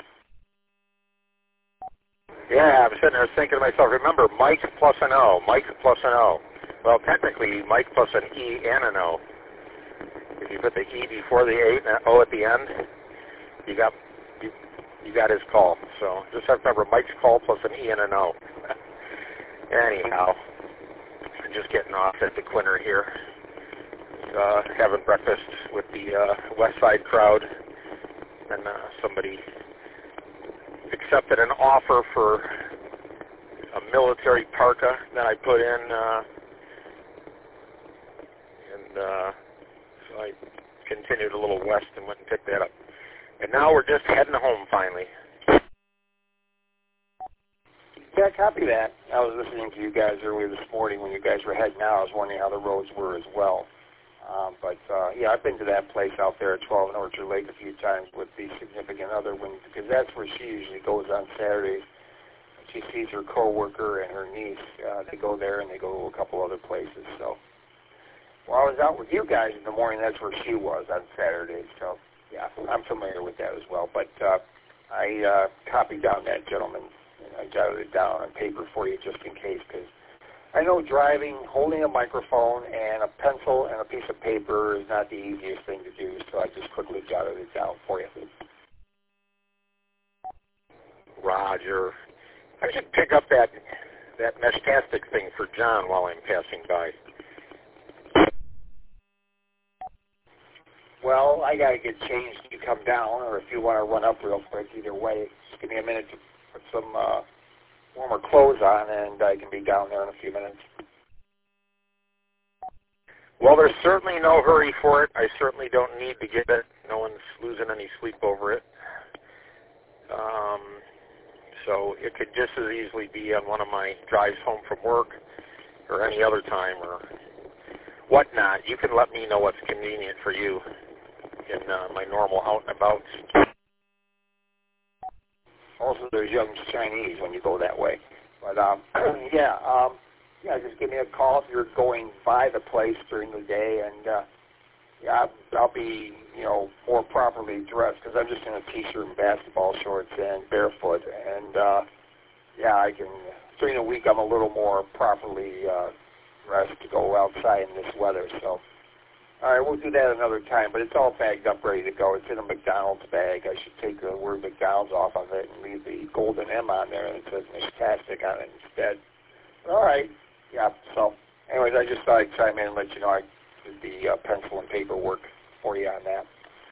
Yeah, I'm sitting there thinking to myself, remember, Mike plus an O, Mike plus an O. Well, technically, Mike plus an E and an O. If you put the E before the 8 and an O at the end, you got his call. So just have to remember Mike's call plus an E and an O. Anyhow, I'm just getting off at the Quinter here, having breakfast with the West Side crowd, and somebody accepted an offer for a military parka that I put in, and so I continued a little west and went and picked that up. And now we're just heading home finally. Yeah, copy that. I was listening to you guys earlier this morning when you guys were heading out. I was wondering how the roads were as well. But yeah, I've been to that place out there at 12 and Orchard Lake a few times with the significant other, because that's where she usually goes on Saturdays. She sees her coworker and her niece. They go there and they go to a couple other places. So while I was out with you guys in the morning, that's where she was on Saturdays. So Yeah, I'm familiar with that as well. But I copied down that gentleman, and I jotted it down on paper for you just in case, because I know driving, holding a microphone and a pencil and a piece of paper is not the easiest thing to do, so I just quickly jotted it down for you. Roger. I should pick up that Meshtastic thing for John while I'm passing by. Well, I got to get changed. You come down, or if you want to run up real quick, either way, just give me a minute to put some warmer clothes on, and I can be down there in a few minutes. Well, there's certainly no hurry for it. I certainly don't need to get it. No one's losing any sleep over it. So it could just as easily be on one of my drives home from work or any other time or whatnot. You can let me know what's convenient for you in my normal out and about. Also, there's young Chinese when you go that way. But, just give me a call if you're going by the place during the day, and I'll be, more properly dressed, because I'm just in a T-shirt and basketball shorts and barefoot, and, I can, during the week I'm a little more properly dressed to go outside in this weather, so. All right, we'll do that another time, but it's all bagged up, ready to go. It's in a McDonald's bag. I should take the word McDonald's off of it and leave the golden M on there, and it says Meshtastic on it instead. All right. Yeah, so anyways, I just thought I'd chime in and let you know I did the pencil and paper work for you on that.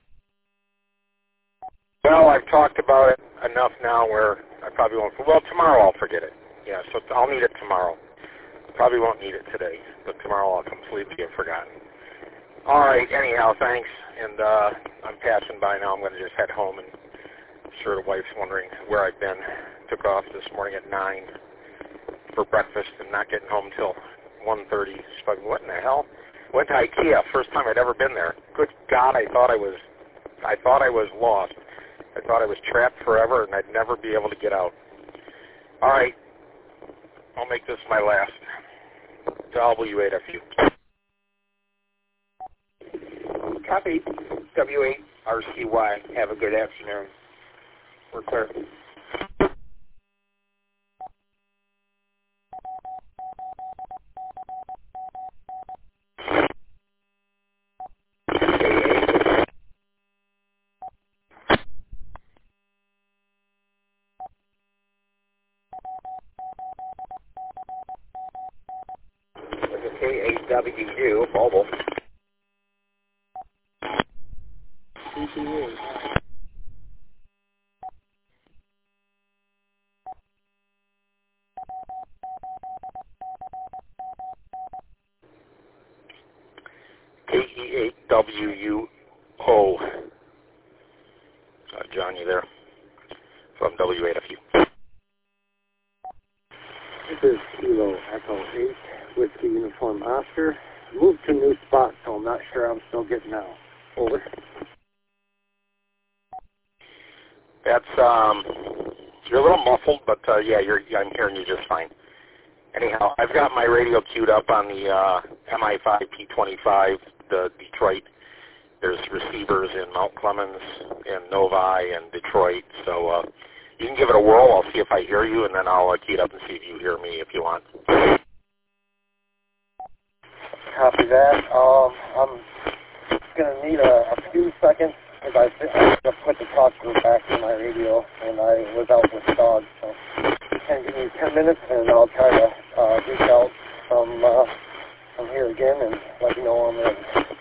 Well, I've talked about it enough now where I probably won't. Well, tomorrow I'll forget it. Yeah, so I'll need it tomorrow. Probably won't need it today, but tomorrow I'll completely have forgotten. All right, anyhow, thanks. And I'm passing by now. I'm going to just head home, and I'm sure the wife's wondering where I've been. Took off this morning at 9 for breakfast and not getting home till 1:30. She's like, what in the hell? Went to IKEA, first time I'd ever been there. Good God, I thought I was lost. I thought I was trapped forever and I'd never be able to get out. All right, I'll make this my last. W8FU. Copy. W8RCY. Have a good afternoon. We're clear. KAWU, mobile. CCU. KE8WUO. John, you there? From W8FU. This is Kilo Echo 8, Whiskey Uniform Oscar. Moved to a new spot, so I'm not sure I'm still getting out. Over. That's, you're a little muffled, but I'm hearing you just fine. Anyhow, I've got my radio queued up on the MI5P25, the Detroit. There's receivers in Mount Clemens and Novi and Detroit, so you can give it a whirl. I'll see if I hear you, and then I'll key it up and see if you hear me if you want. Copy that. I'm going to need a few seconds because I put the talk group back in my radio, and I was out with dogs, so can give me 10 minutes, and I'll try to reach out from here again and let you know I'm ready.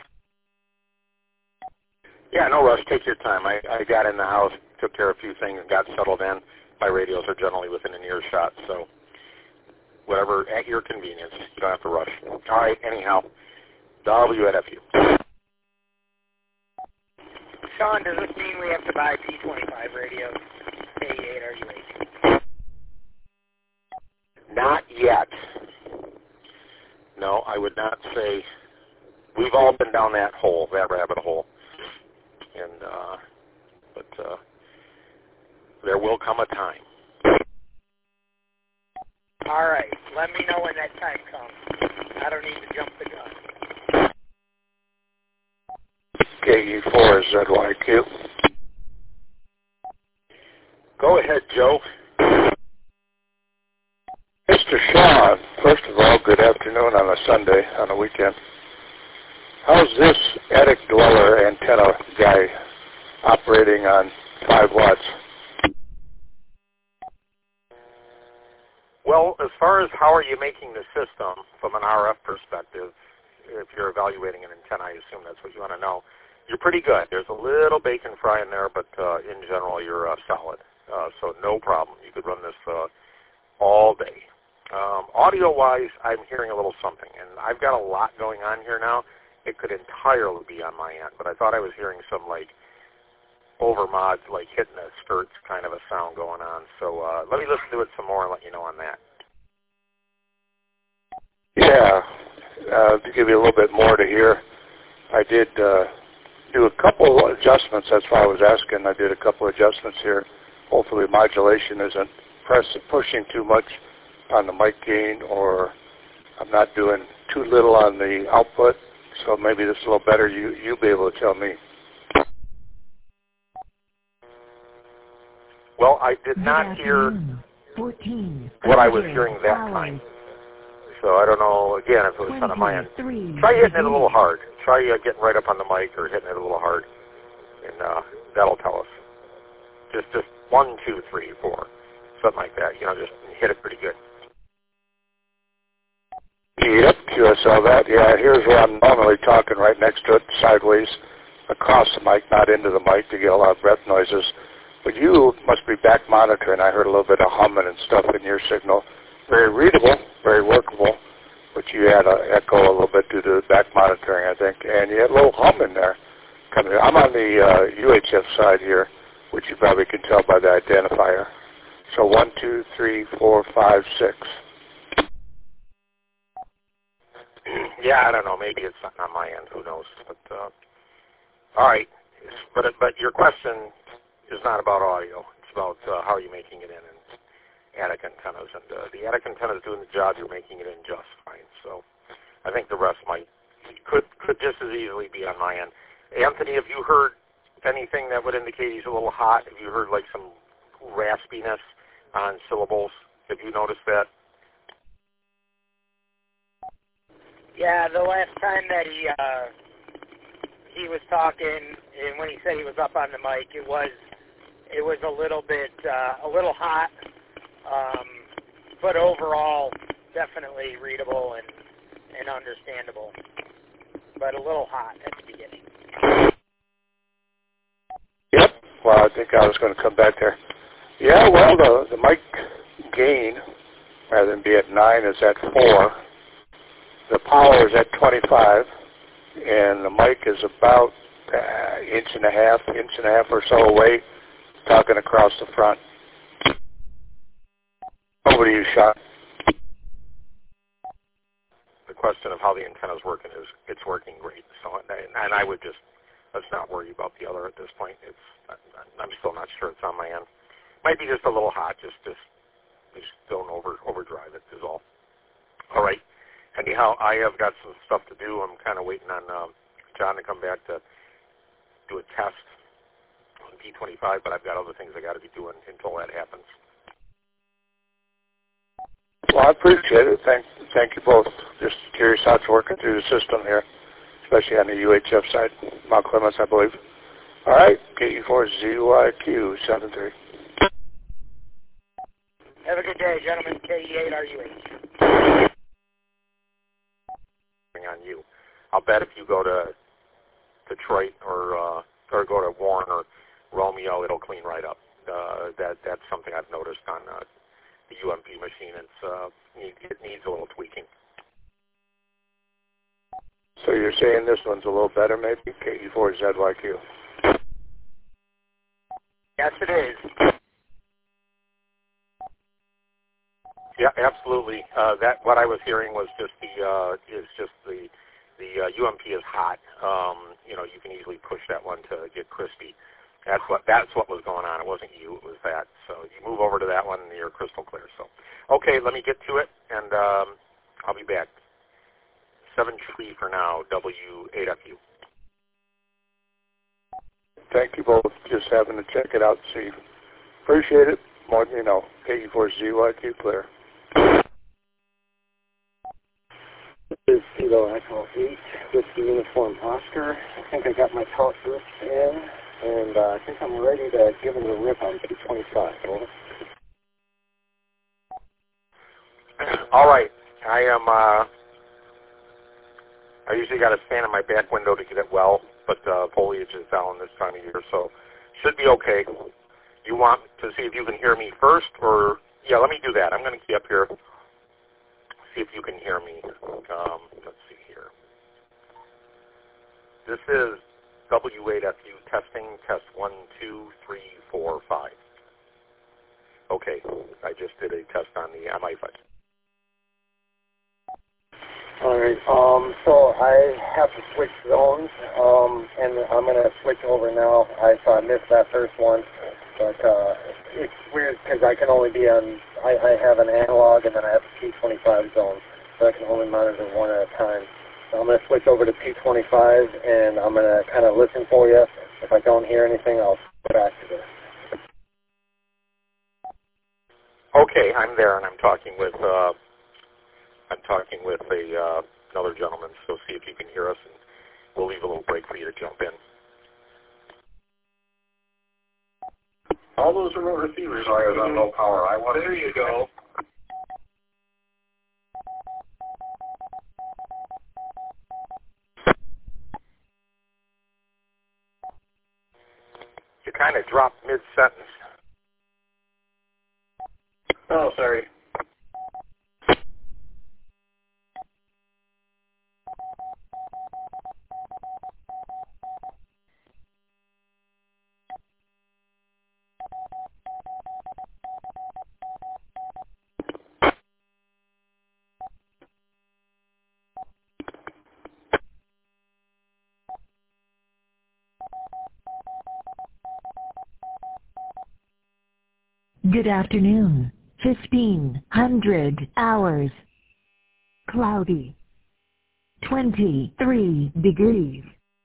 Yeah, no rush. Take your time. I got in the house, took care of a few things, and got settled in. My radios are generally within an earshot, so whatever, at your convenience. You don't have to rush. All right, anyhow, W8FU. Sean, does this mean we have to buy P25 radios? K8, are you ready? Not yet. No, I would not say. We've all been down that hole, that rabbit hole. And, but there will come a time. All right. Let me know when that time comes. I don't need to jump the gun. KE4ZYQ. Go ahead, Joe. Mr. Shaw, first of all, good afternoon on a Sunday, on a weekend. How's this attic dweller antenna guy operating on 5 watts? Well, as far as how are you making the system from an RF perspective, if you're evaluating an antenna, I assume that's what you want to know, you're pretty good. There's a little bacon fry in there, but in general, you're solid. So no problem. You could run this all day. Audio-wise, I'm hearing a little something, and I've got a lot going on here now. It could entirely be on my end, but I thought I was hearing some, like, overmods, like hitting the skirts kind of a sound going on. So let me listen to it some more and let you know on that. Yeah, to give you a little bit more to hear, I did do a couple adjustments. That's why I was asking. I did a couple adjustments here. Hopefully modulation isn't pushing too much on the mic gain, or I'm not doing too little on the output. So maybe this is a little better. You'll be able to tell me. Well, I did not hear what I was hearing that time. So I don't know, again, if it was on my end. Try hitting it a little hard. Try getting right up on the mic or hitting it a little hard, and that'll tell us. Just 1, 2, 3, 4, something like that. You know, just hit it pretty good. Yep, QSL that. Yeah, here's where I'm normally talking, right next to it, sideways, across the mic, not into the mic to get a lot of breath noises. But you must be back monitoring. I heard a little bit of humming and stuff in your signal. Very readable, very workable, but you had an echo a little bit due to the back monitoring, I think, and you had a little hum in there. I'm on the UHF side here, which you probably can tell by the identifier. So 1, 2, 3, 4, 5, 6. Yeah, I don't know. Maybe it's not on my end. Who knows? But all right. But your question is not about audio. It's about how are you making it in attic antennas. And the attic antenna is doing the job. You're making it in just fine. So I think the rest could just as easily be on my end. Anthony, have you heard anything that would indicate he's a little hot? Have you heard like some raspiness on syllables? Have you noticed that? Yeah, the last time that he was talking, and when he said he was up on the mic, it was a little bit a little hot, but overall definitely readable and understandable, but a little hot at the beginning. Yep. Well, I think I was going to come back there. Yeah. Well, the mic gain, rather than be at 9, is at 4. The power is at 25, and the mic is about inch and a half or so away, talking across the front. Over to you, Sean. The question of how the antenna is working is it's working great. So, and I would let's not worry about the other at this point. I'm still not sure it's on my end. Might be just a little hot. Just don't overdrive it is all. All right. Anyhow, I have got some stuff to do. I'm kind of waiting on John to come back to do a test on P25, but I've got other things I got to be doing until that happens. Well, I appreciate it. Thank you both. Just curious how it's working through the system here, especially on the UHF side. Mount Clemens, I believe. All right, KE4ZYQ 73. Have a good day, gentlemen. KE8RUH. On you. I'll bet if you go to Detroit or go to Warren or Romeo, it'll clean right up. That's something I've noticed on the UMP machine. It needs a little tweaking. So you're saying this one's a little better, maybe? KE4ZYQ. Yes, it is. Yeah, absolutely. That what I was hearing was just the UMP is hot. You can easily push that one to get crispy. That's what was going on. It wasn't you. It was that. So you move over to that one, and you're crystal clear. So, okay, let me get to it, and I'll be back. 7 tree for now. W8FU. thank you both just having to check it out and see. Appreciate it. More, 84ZYQ Clear. This is Kilo Echo 8, Whiskey Uniform Oscar. I think I got my talk list in, and I think I'm ready to give it a rip on 225. Over. All right. I usually got to stand in my back window to get it well, but foliage is down this time of year, so should be okay. You want to see if you can hear me first, or yeah, let me do that. I'm going to key up here, see if you can hear me. Let's see here. This is W8FU testing, test 1, 2, 3, 4, 5. Okay, I just did a test on the MI5. All right, so I have to switch zones, and I'm going to switch over now. I missed that first one, but it's weird because I can only be on, I have an analog and then I have a P25 zone, so I can only monitor one at a time. So I'm going to switch over to P25, and I'm going to kind of listen for you. If I don't hear anything, I'll go back to this. Okay, I'm there, and I'm talking with another gentleman, so see if you can hear us, and we'll leave a little break for you to jump in. All those remote receivers are on low power. There you go. You kind of dropped mid-sentence. Oh, sorry. Good afternoon. 1500 hours. Cloudy. 23 degrees.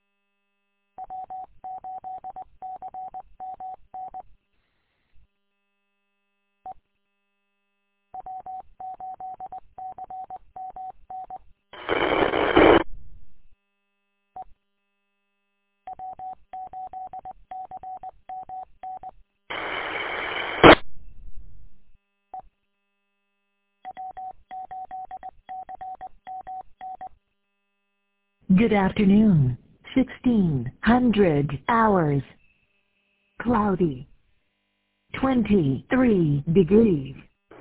Good afternoon. 1600 hours. Cloudy. 23 degrees.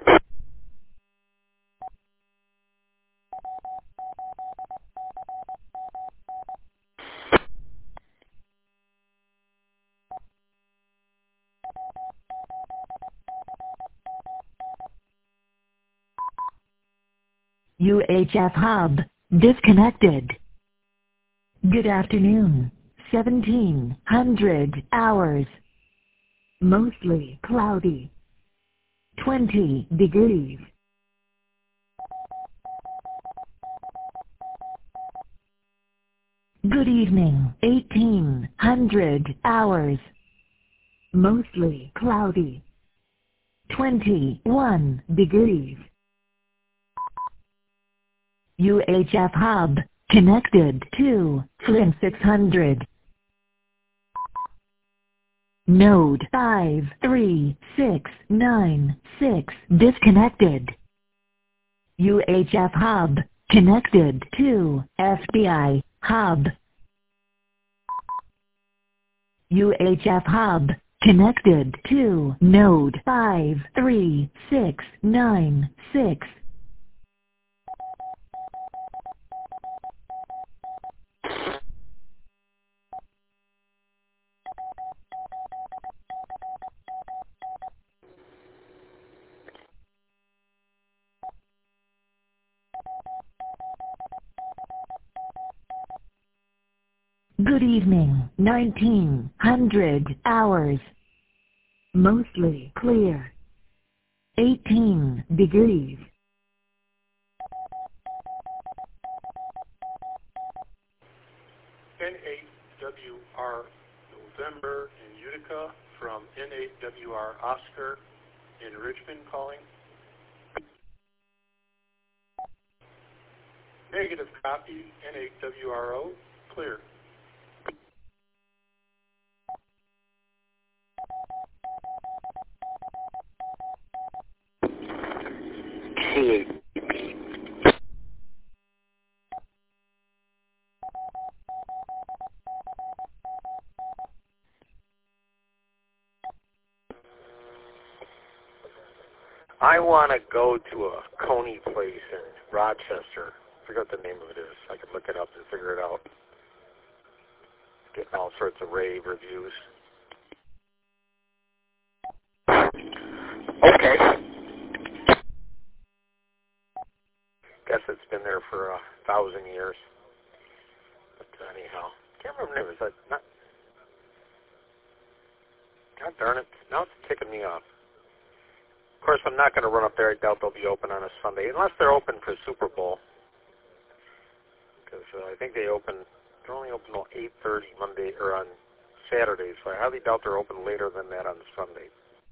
UHF hub disconnected. Good afternoon. 1700 hours. Mostly cloudy. 20 degrees. Good evening. 1800 hours. Mostly cloudy. 21 degrees. UHF hub connected to Flynn 600. Node 53696 disconnected. UHF hub connected to FBI hub. UHF hub connected to node 53696. Good evening. 1900 hours. Mostly clear. 18 degrees. N8WR November in Utica from N8WR Oscar in Richmond calling. Negative copy, N8WRO, clear. K8. I want to go to a Coney place in Rochester. I forget what the name of it is. I could look it up and figure it out. Getting all sorts of rave reviews. Okay. Guess it's been there for 1,000 years. But anyhow, can't remember the name. Is that not? God darn it! Now it's ticking me off. Of course, I'm not going to run up there. I doubt they'll be open on a Sunday, unless they're open for Super Bowl. Because I think they're only open till 8:30 Monday or on Saturday, so I highly doubt they're open later than that on Sunday.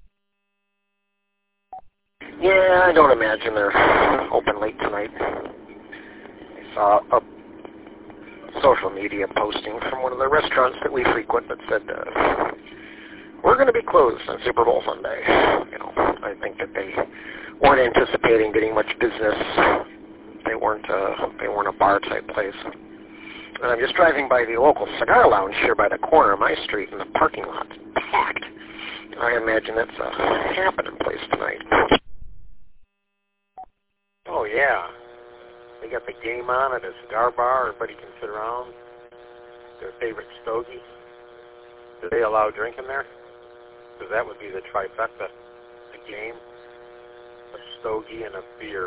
Yeah, I don't imagine they're open late tonight. I saw a social media posting from one of the restaurants that we frequent that said, we're going to be closed on Super Bowl Sunday. You know, I think that they weren't anticipating getting much business. They weren't a bar type place. And I'm just driving by the local cigar lounge here by the corner of my street, and the parking lot's packed. I imagine it's a happening place tonight. Oh yeah, they got the game on at a cigar bar. Everybody can sit around. Their favorite stogie. Do they allow drinking there? Because that would be the trifecta. A game, a stogie, and a beer.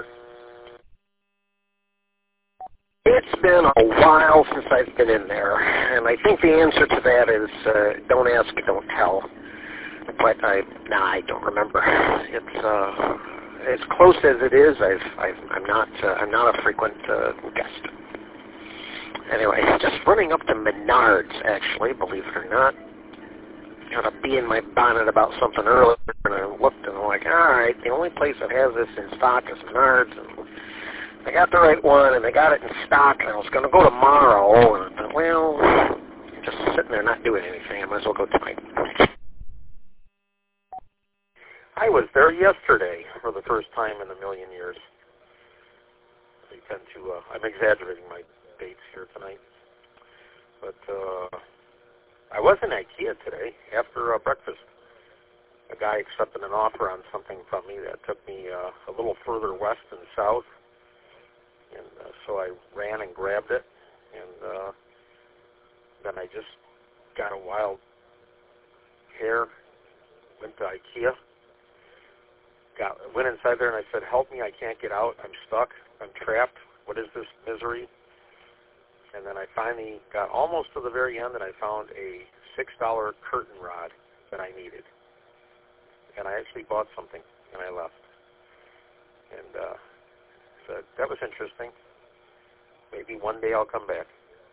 It's been a while since I've been in there, and I think the answer to that is don't ask, don't tell. But I don't remember. It's as close as it is. I'm not a frequent guest. Anyway, just running up to Menards, actually, believe it or not. Got a bee in my bonnet about something earlier, and I looked and I'm like, all right, the only place that has this in stock is Menards, and I got the right one, and they got it in stock, and I was going to go tomorrow, and I thought, well, I'm just sitting there not doing anything. I might as well go tonight. I was there yesterday for the first time in a million years. I tend to, I'm exaggerating my dates here tonight. But I was in IKEA today after breakfast. A guy accepted an offer on something from me that took me a little further west and south. And so I ran and grabbed it. And then I just got a wild hair, went to IKEA. Went inside there and I said, help me, I can't get out. I'm stuck. I'm trapped. What is this misery? And then I finally got almost to the very end, and I found a $6 curtain rod that I needed. And I actually bought something, and I left. And said, that was interesting. Maybe one day I'll come back.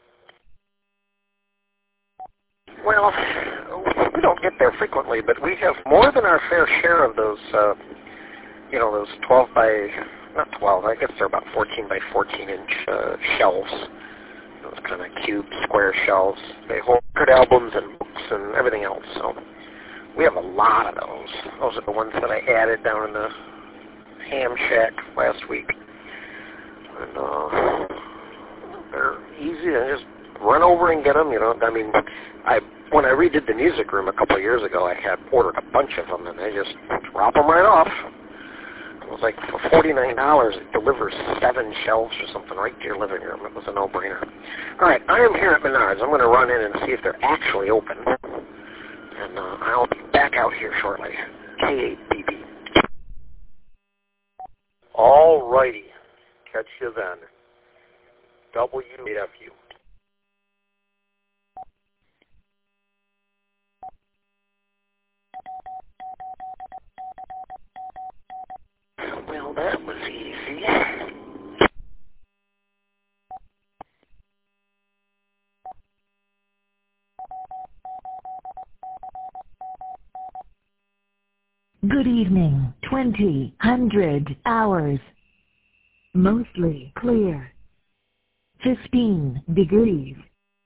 Well, we don't get there frequently, but we have more than our fair share of those, those 12 by, not 12, I guess they're about 14 by 14 inch shelves. Those kind of cube, square shelves. They hold record albums and books and everything else. So we have a lot of those. Those are the ones that I added down in the Ham Shack last week. And they're easy to just run over and get them. I mean, when I redid the music room a couple of years ago, I had ordered a bunch of them, and they just drop them right off. It was like for $49, it delivers 7 shelves or something right to your living room. It was a no-brainer. All right, I am here at Menards. I'm going to run in and see if they're actually open. And I'll be back out here shortly. K8BB. All righty. Catch you then. WFU. Well, that was easy. Good evening, 2000 hours. Mostly clear. 15 degrees.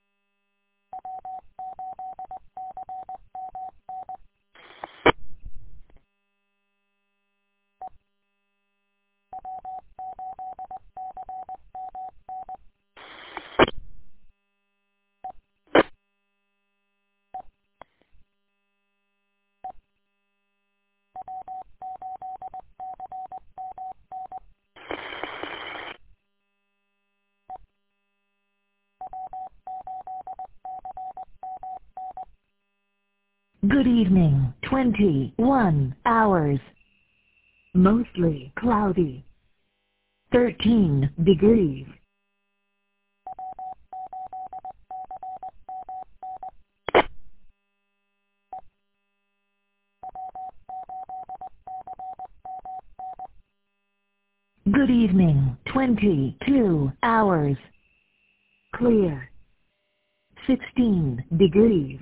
Good evening, 21 hours. Mostly cloudy. 13 degrees. Good evening, 22 hours. Clear. 16 degrees.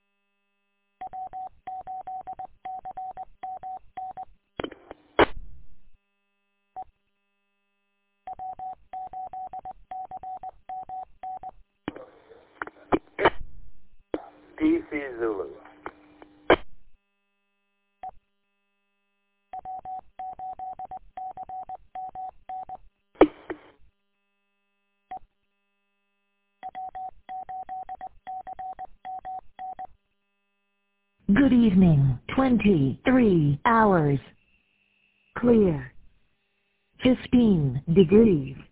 DC Zulu. Good evening, 23 hours. Clear. 15 degrees.